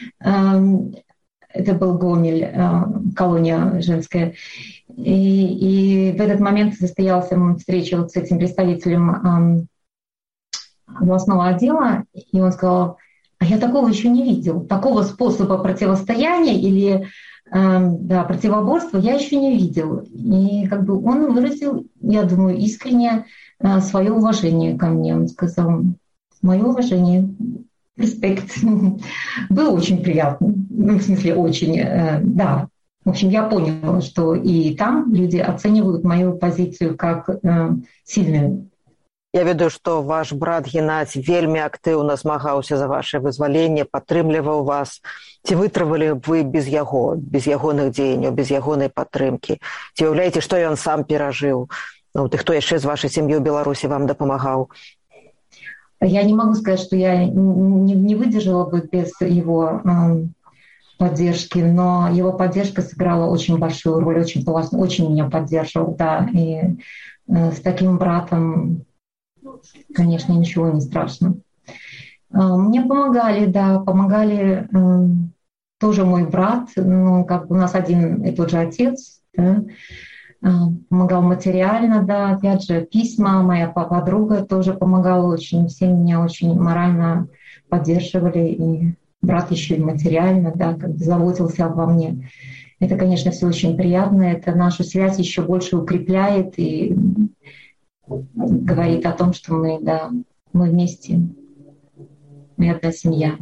Это был Гомель, колония женская. И в этот момент состоялась встреча вот с этим представителем областного отдела, и он сказал: а я такого еще не видел, такого способа противостояния или противоборства я еще не видел. И как бы он выразил, я думаю, искренне свое уважение ко мне. Он сказал: мое уважение, респект. Было очень приятно. Ну, в смысле, очень, да. В общем, я поняла, что и там люди оценивают мою позицию как сильную. Я ведаю, што ваш брат Геннадзь вельмі актыўна змагаўся за ваше вызваленне, падтрымліваў вас. Ці вытрывалі б вы без яго, без ягоных дзеянняў, без ягонай падтрымкі? Ці уяўляеце, што ён сам перажыў? Ну, ты хто яшчэ з вашай сям'і ў Беларусі вам дапамагаў? Я не могу сказать, что я не выдержала бы без его поддержки, но его поддержка сыграла очень большую роль, очень классно, очень меня поддерживал, да. И с таким братом, конечно, ничего не страшно. Мне помогали, да, помогали тоже мой брат, ну, как бы у нас один и тот же отец, да, помогал материально, да, опять же, письма, моя подруга тоже помогала очень, все меня очень морально поддерживали, и брат еще и материально, да, как бы заботился обо мне. Это, конечно, все очень приятно, это нашу связь еще больше укрепляет и говорит о том, что мы, да, мы вместе, мы одна семья.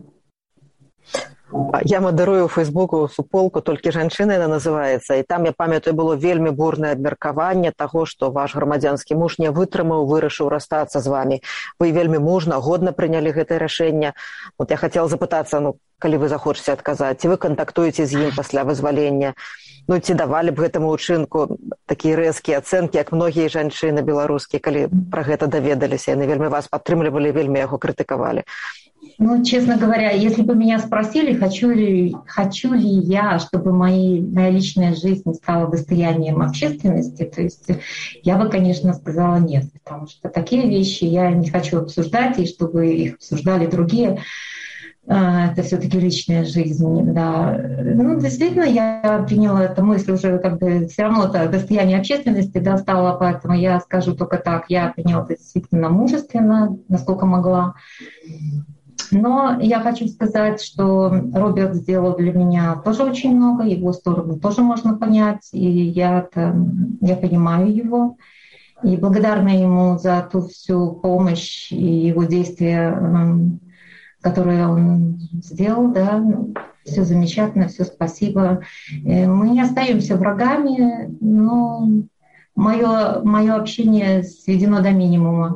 Я мадэрую ў Фейсбуку суполку «Толькі жанчыны» яна называецца, і там, я памятаю, было вельмі бурнае абмеркаванне таго, што ваш грамадзянскі муж не вытрымаў, вырашыў расстацца з вамі. Вы вельмі мужна, годна прынялі гэтае рашэнне. Вот я хацела запытацца, ну, калі вы захочаце адказаць, ці вы кантактуеце з ім пасля вызвалення? Ну, ці давалі б гэтаму ўчынку такія рэзкія ацэнкі, як многія жанчыны беларускія, калі пра гэта даведаліся, яны вельмі вас падтрымлівалі, вельмі яго крытыкавалі? Ну, честно говоря, если бы меня спросили, хочу ли я, чтобы моя личная жизнь стала достоянием общественности, то есть я бы, конечно, сказала нет, потому что такие вещи я не хочу обсуждать, и чтобы их обсуждали другие. Это все-таки личная жизнь, да. Ну, действительно, я приняла эту мысль уже, как бы, все равно это достояние общественности, да, стало, поэтому я скажу только так, я приняла это действительно мужественно, насколько могла. Но я хочу сказать, что Роберт сделал для меня тоже очень много, его сторону тоже можно понять, и я понимаю его. И благодарна ему за ту всю помощь и его действия, которые он сделал, да, все замечательно, все спасибо. Мы не остаемся врагами, но мое общение сведено до минимума.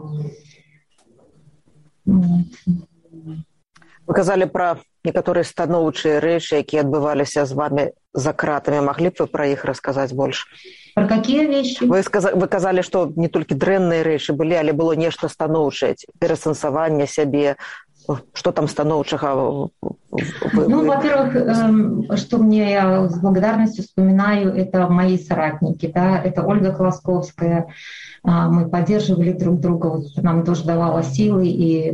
Вы казалі пра некаторыя станоўчыя рэчы, якія адбываліся з вами за кратамі. Маглі б вы пра іх расказаць больш? Про какие вещи? Вы казалі, што не толькі дрэнныя рэчы былі, але было нешта станоўчае, перасэнсаванне сябе. Что там станоўчага? Ну, во-первых, что мне я с благодарностью вспоминаю, это мои соратники, да, это Ольга Колосковская. Мы поддерживали друг друга, вот, нам тоже давало силы и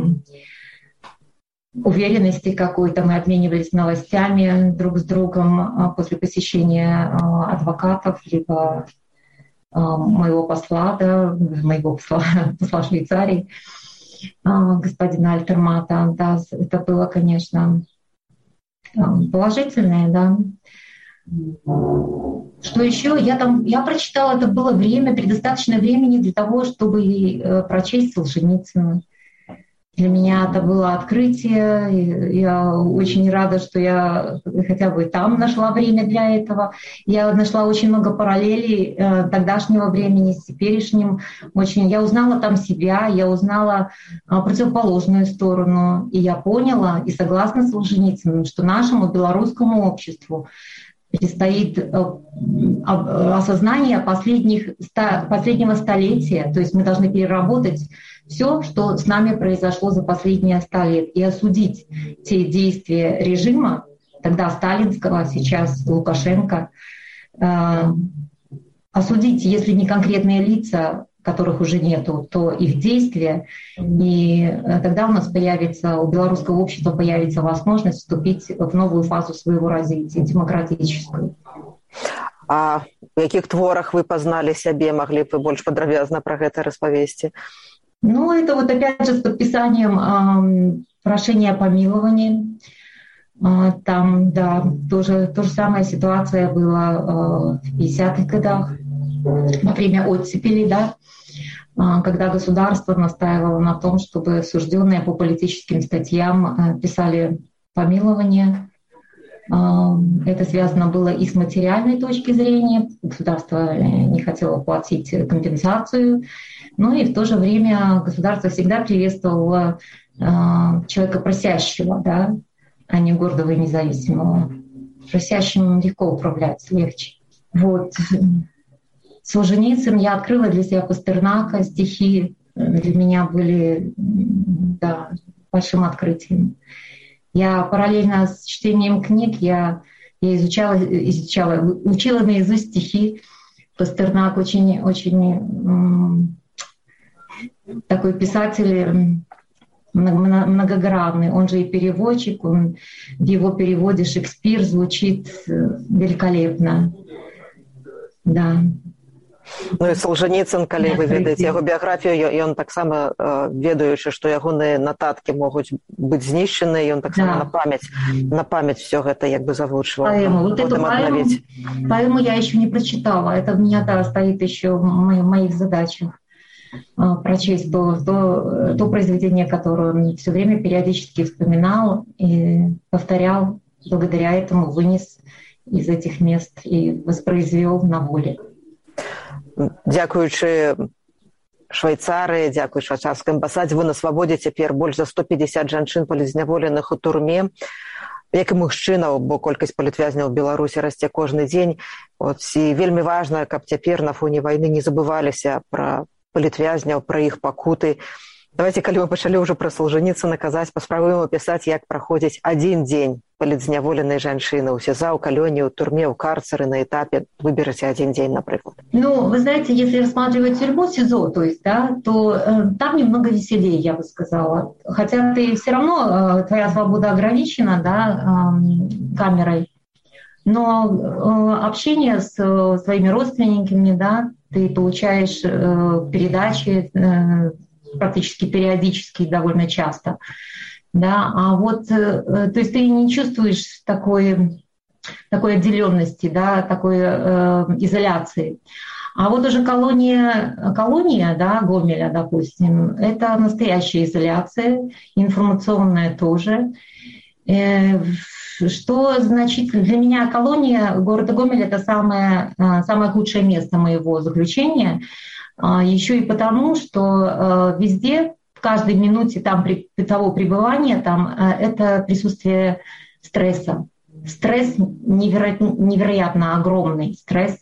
уверенности какой-то, мы обменивались новостями друг с другом после посещения адвокатов, либо моего посла, да, посла Швейцарии, господина Альтермата. Да, это было, конечно, положительное, да. Что еще? Я прочитала, это было время, предостаточно времени для того, чтобы прочесть Солженицына. Для меня это было открытие. Я очень рада, что я хотя бы там нашла время для этого. Я нашла очень много параллелей тогдашнего времени с теперешним. Я узнала там себя, я узнала противоположную сторону. И я поняла и согласна с Солженицыным, что нашему белорусскому обществу предстоит осознание последнего столетия. То есть мы должны переработать все, что с нами произошло за последние 100 лет, и осудить те действия режима, тогда сталинского, сейчас Лукашенко, осудить, если не конкретные лица, которых уже нету, то их действия, и тогда у белорусского общества появится возможность вступить в новую фазу своего развития, демократическую. А в якіх творах вы познали себе, могли бы вы больше подробно про это распавесці? Ну, это вот опять же с подписанием прошения о помиловании. Там, да, тоже самая ситуация была в 50-х годах, во время оттепели, да, когда государство настаивало на том, чтобы осужденные по политическим статьям писали помилование. Это связано было и с материальной точки зрения. Государство не хотело платить компенсацию, но и в то же время государство всегда приветствовало человека просящего, да, а не гордого и независимого. Просящим легко управлять, легче. Вот. Солженицын я открыла для себя Пастернака, стихи для меня были, да, большим открытием. Я параллельно с чтением книг я учила наизусть стихи. Пастернак очень такой писатель многогранный. Он же и переводчик. В его переводе Шекспир звучит великолепно. Да. Ну і Солженіцын, калі вы ведаеце яго біяграфію, ён таксама, ведаючы, што ягоныя нататкі могуць быць знішчаны, ён таксама на памяць все гэта як бы завучваў. Поэму я еще не прочитала. Это у меня, да, стоит еще в моих задачах. Прочесть то произведение, которое он все время периодически вспоминал и повторял, благодаря этому вынес из этих мест и воспроизвел на воле. Дзякуючы Швейцарыі, дзякуючы швейцарскай амбасадзе, вы на свабодзе цяпер больш за 150 жанчын палітзняволеных у турме, як і мужчынаў, бо колькасць палітвязняў у Беларусі расце кожны дзень. І вельмі важна, каб цяпер на фоне вайны не забываліся пра палітвязняў, пра іх пакуты. Давайте, калі мы пачалі ўжо пра Солженіцына казаць, паспрабуем апісаць, як праходзіць адзін дзень палітзняволенай жанчыны ў СІЗА, ў калоніі, ў турме, ў карцеры, на этапе. Выберите один день, например. Ну, вы знаете, если рассматривать тюрьму СИЗО, то есть, да, то там немного веселее, я бы сказала. Хотя ты все равно, твоя свобода ограничена, да, камерой. Но общение с своими родственниками, да, ты получаешь передачи практически периодически, довольно часто. Да, а вот, то есть ты не чувствуешь такой отделенности, да, такой изоляции. А вот уже колония, да, Гомеля, допустим, это настоящая изоляция, информационная тоже. Что значит для меня колония города Гомель — это самое худшее место моего заключения. Еще и потому, что везде, в каждой минуте того пребывания, там это присутствие стресса. Стресс невероятно огромный стресс.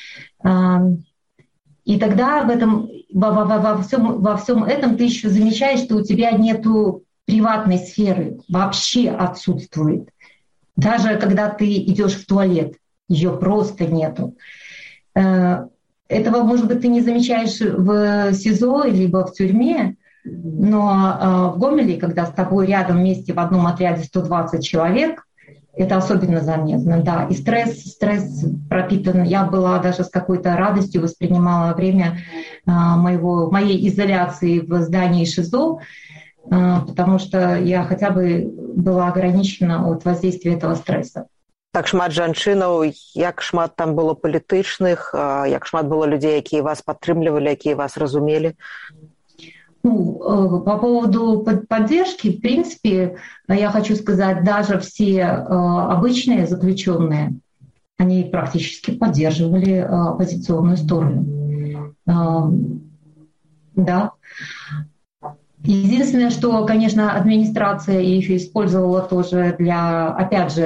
И тогда во всем этом ты еще замечаешь, что у тебя нету приватной сферы, вообще отсутствует. Даже когда ты идешь в туалет, ее просто нету. Этого, может быть, ты не замечаешь в СИЗО либо в тюрьме, но в Гомеле, когда с тобой рядом вместе в одном отряде 120 человек, это особенно заметно, да. И стресс пропитан. Я была даже с какой-то радостью воспринимала время моей изоляции в здании ШИЗО, потому что я хотя бы была ограничена от воздействия этого стресса. Так шмат жанчынаў, як шмат там было палітычных, як шмат было людей, якія вас падтрымлівалі, якія вас разумелі? Ну, по поводу поддержки, в принципе, я хочу сказать, даже все обычные заключенные, они практически поддерживали оппозиционную сторону. Да. Единственное, что, конечно, администрация их использовала тоже для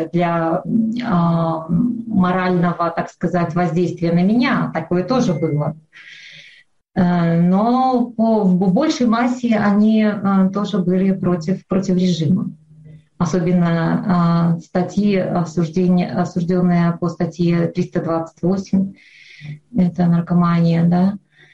морального, так сказать, воздействия на меня. Такое тоже было. Но в большей массе они тоже были против режима. Особенно статьи, осужденные по статье 328, это наркомания, да.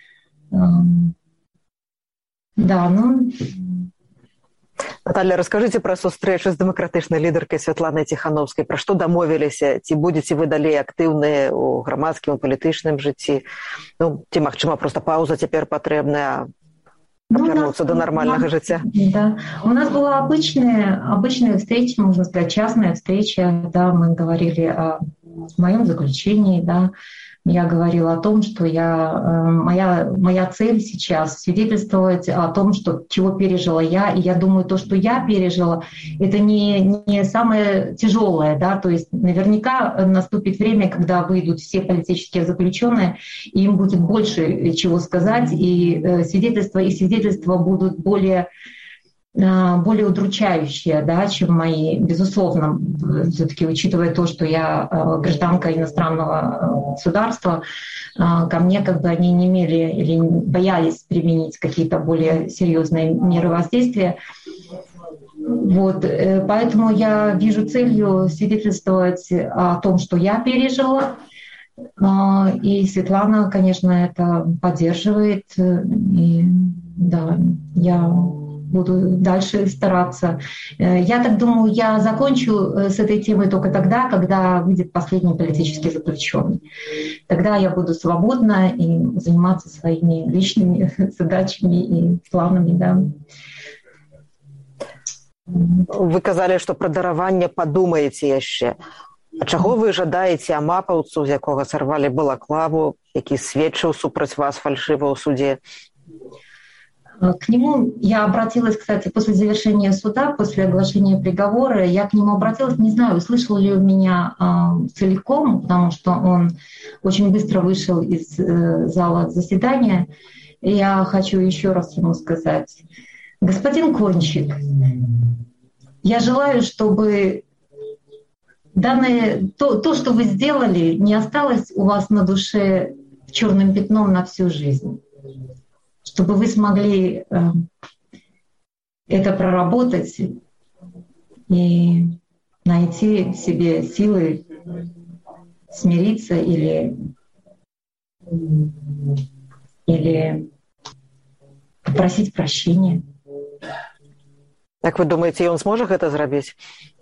Да, ну... Наталья, расскажите про сустрэчу з дэмакратычнай лідаркай Святланай Ціхановскай. Пра што дамовіліся? Ці будзеце вы далей актыўныя ў грамадскім, палітычным жыцці? Ну, ці, магчыма, проста пауза цяпер патрэбная, каб вярнуцца до нормального жыцця? Да. У нас была обычная встреча, можно сказать, частная встреча. Да, мы говорили о моем заключении, да. Я говорила о том, что моя цель сейчас свидетельствовать о том, чего пережила я. И я думаю, то, что я пережила, это не самое тяжелое. Да? То есть наверняка наступит время, когда выйдут все политические заключенные, и им будет больше чего сказать, и свидетельства будут более удручающие, да, чем мои, безусловно, все-таки учитывая то, что я гражданка иностранного государства, ко мне как бы они не имели или боялись применить какие-то более серьезные меры воздействия. Вот, поэтому я вижу целью свидетельствовать о том, что я пережила, и Светлана, конечно, это поддерживает, и да, я буду дальше стараться. Я так думаю, я закончу с этой темой только тогда, когда выйдет последний политический заключенный. Тогда я буду свободна и заниматься своими личными задачами и планами. Да. Вы казалі, што пра дараванне падумаеце яшчэ. А чаго вы жадаеце амапаўцу, з якога сарвалі балаклаву, які сведчыў супраць вас фальшыва ў суде? К нему я обратилась, кстати, после завершения суда, после оглашения приговора, я к нему обратилась, не знаю, услышал ли он меня целиком, потому что он очень быстро вышел из зала заседания. И я хочу еще раз ему сказать: господин Кончик, я желаю, чтобы то, что вы сделали, не осталось у вас на душе черным пятном на всю жизнь. Чтобы вы смогли это проработать и найти в себе силы смириться или попросить прощения. Как вы думаете, он сможет это сделать?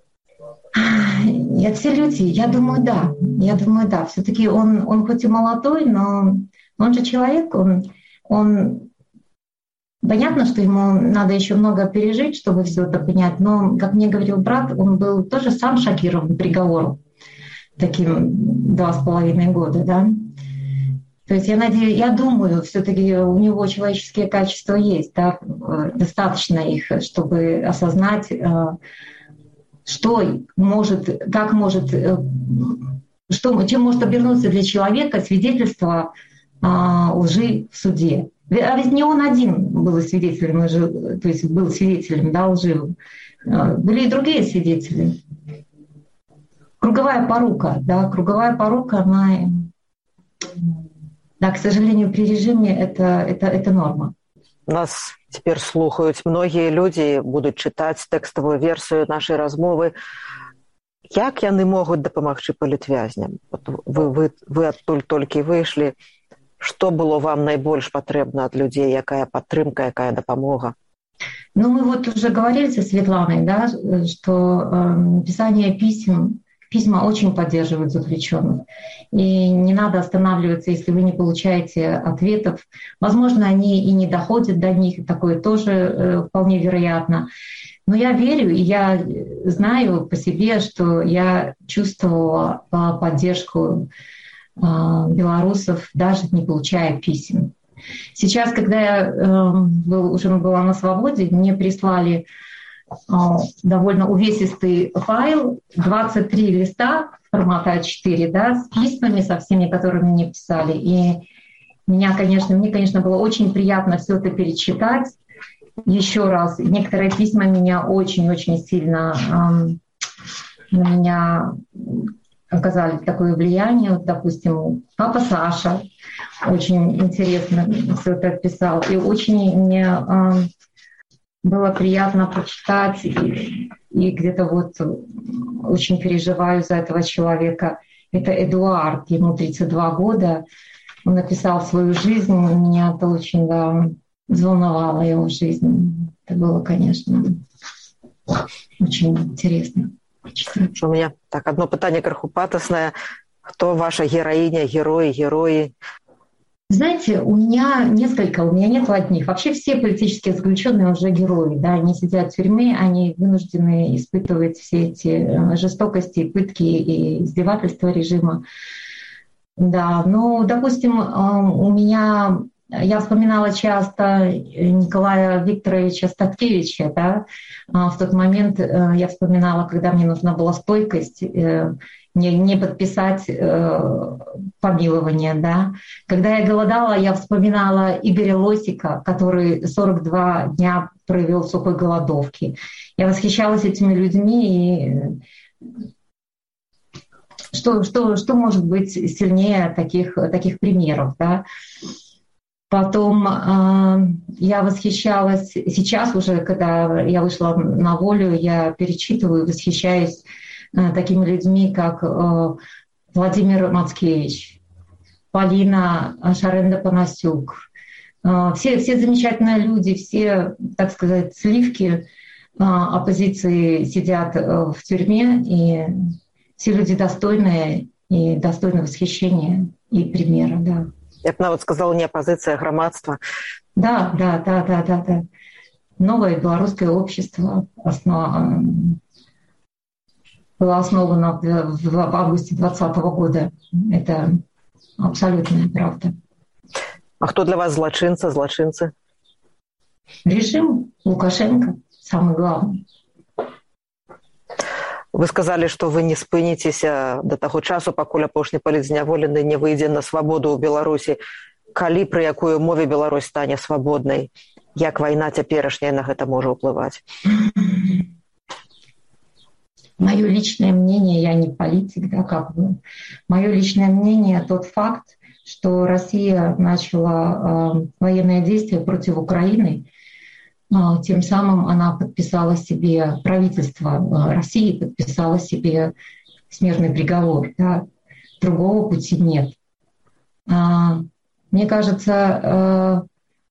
Нет, все люди, я думаю, да. Все-таки он хоть и молодой, но он же человек, он понятно, что ему надо еще много пережить, чтобы все это понять, но, как мне говорил брат, он был тоже сам шокирован приговором, таким 2,5 года, да. То есть я думаю, все-таки у него человеческие качества есть, да, достаточно их, чтобы осознать, чем может обернуться для человека свидетельство лжи в суде. А ведь не он один был свидетелем, то есть был свидетелем, да, лживым. Были и другие свидетели. Круговая порука, она, да, к сожалению, при режиме это норма. Нас теперь слухают многие люди, будут читать текстовую версию нашей размовы. Як яны могут дапамагчы палітвязням? Вы адтуль толькі выйшлі. Что было вам найбольш патрэбна от людей? Якая падтрымка, якая дапамога? Ну, мы вот уже говорили со Светланой, да, что писание письма очень поддерживают заключенных. И не надо останавливаться, если вы не получаете ответов. Возможно, они и не доходят до них, такое тоже вполне вероятно. Но я верю, и я знаю по себе, что я чувствовала поддержку белорусов, даже не получая писем. Сейчас, когда я уже была на свободе, мне прислали довольно увесистый файл, 23 листа формата А4, да, с письмами, со всеми, которыми мне писали. И мне, конечно, было очень приятно все это перечитать. еще раз, некоторые письма меня очень-очень сильно на меня оказали такое влияние. Вот, допустим, папа Саша очень интересно все это писал. И очень мне было приятно прочитать. И где-то вот очень переживаю за этого человека. Это Эдуард, ему 32 года. Он написал свою жизнь. Меня это очень взволновало, его жизнь. Это было, конечно, очень интересно. У меня так одно пытанне крыху патоснае. Кто ваша героиня, герои? Знаете, у меня нет одних. Вообще все политические заключенные уже герои. Да? Они сидят в тюрьме, они вынуждены испытывать все эти жестокости, пытки и издевательства режима. Да, ну, допустим, я вспоминала часто Николая Викторовича Статкевича. Да? В тот момент я вспоминала, когда мне нужна была стойкость, не подписать помилование. Да? Когда я голодала, я вспоминала Игоря Лосика, который 42 дня провел в сухой голодовке. Я восхищалась этими людьми. И что может быть сильнее таких примеров? Да? Потом я восхищалась, сейчас уже, когда я вышла на волю, я перечитываю, восхищаюсь такими людьми, как Владимир Мацкевич, Полина Шаренда-Панасюк. Все замечательные люди, все, так сказать, сливки оппозиции сидят в тюрьме, и все люди достойные и достойны восхищения и примера, да. Я бы нават сказала, не оппозиция, а громадство. Да. Новое белорусское общество было основано в августе 2020 года. Это абсолютная правда. А кто для вас злочинцы? Режим Лукашенко, самый главный. Вы сказали, что вы не спыніцеся до таго часу, пакуль апошні палітзняволены не выйдзе на свабоду ў Беларусі. Калі, пры якой умове Беларусь стане свабоднай? Як вайна цяперашняя на гэта можа ўплываць? Мое личное мнение, я не политик, да, как бы. Мое личное мнение, тот факт, что Россия начала военные действия против Украины, тем самым она подписала себе, правительство России подписало себе смертный приговор. Да? Другого пути нет. Мне кажется,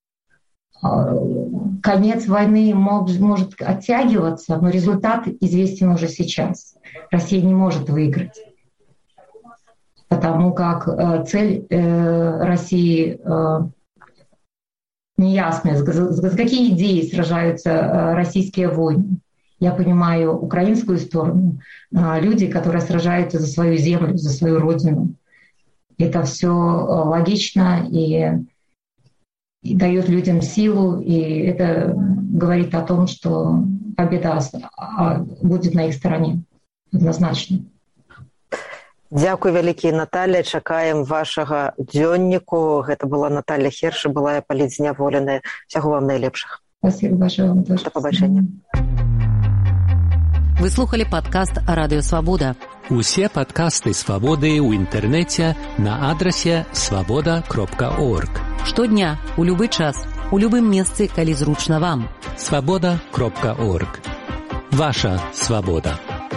конец войны может оттягиваться, но результат известен уже сейчас. Россия не может выиграть, потому как цель России неясные, за какие идеи сражаются российские войны. Я понимаю украинскую сторону, люди, которые сражаются за свою землю, за свою родину. Это все логично и дает людям силу, и это говорит о том, что победа будет на их стороне однозначно. Дзякуй вялікі, Наталья. Чакаем вашага дзённіку. Гэта была Наталья Херша, былая палітзняволеная. Всяго вам найлепшых. Спасибо большое вам тоже. До побачення. Вы слухали падкаст Радыё Свабода. Усе падкасты Свабоды ў інтэрнэце на адрасе свабода.орг. Штодня, у любы час, у любым месцы, калі зручна вам. свабода.орг. Ваша свабода.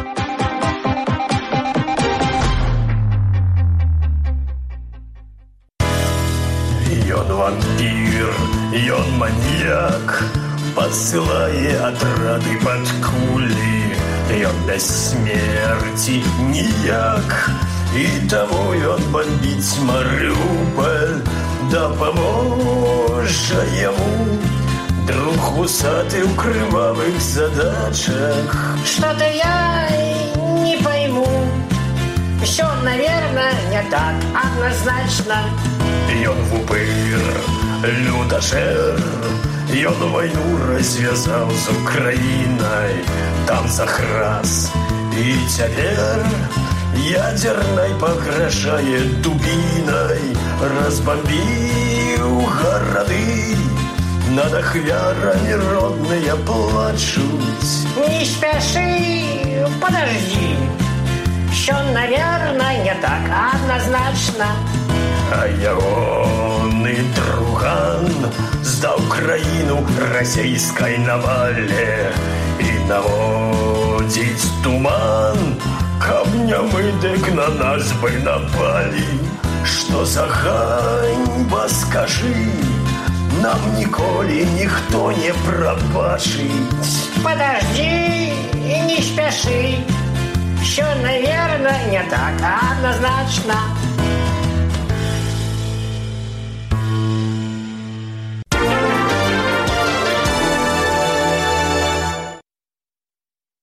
Ён вампір, ён маньяк, посылае атрады пад кулі. Ён без смерці ніяк, і таму ён бомбіць Марыуполь. Дапаможа яму друг вусаты ў крывавых задачах. Что-то я не пойму, все, наверное, не так однозначно. Ён вупыр, людожер, ён войну развязаў з Украінай. Там захрас, і цяпер ядернай пагражае дубінай. Разбомбіў гарады, над ахвярами родные плачут. Не спеши, подожди, що, наверное, не так однозначно. А ягоны друган сдал краину российской навале и наводить туман, камнями дык на нас бы напали. Что за ганьба, скажи, нам николи никто не пробачит. Подожди и не спеши, що, наверное, не так однозначно.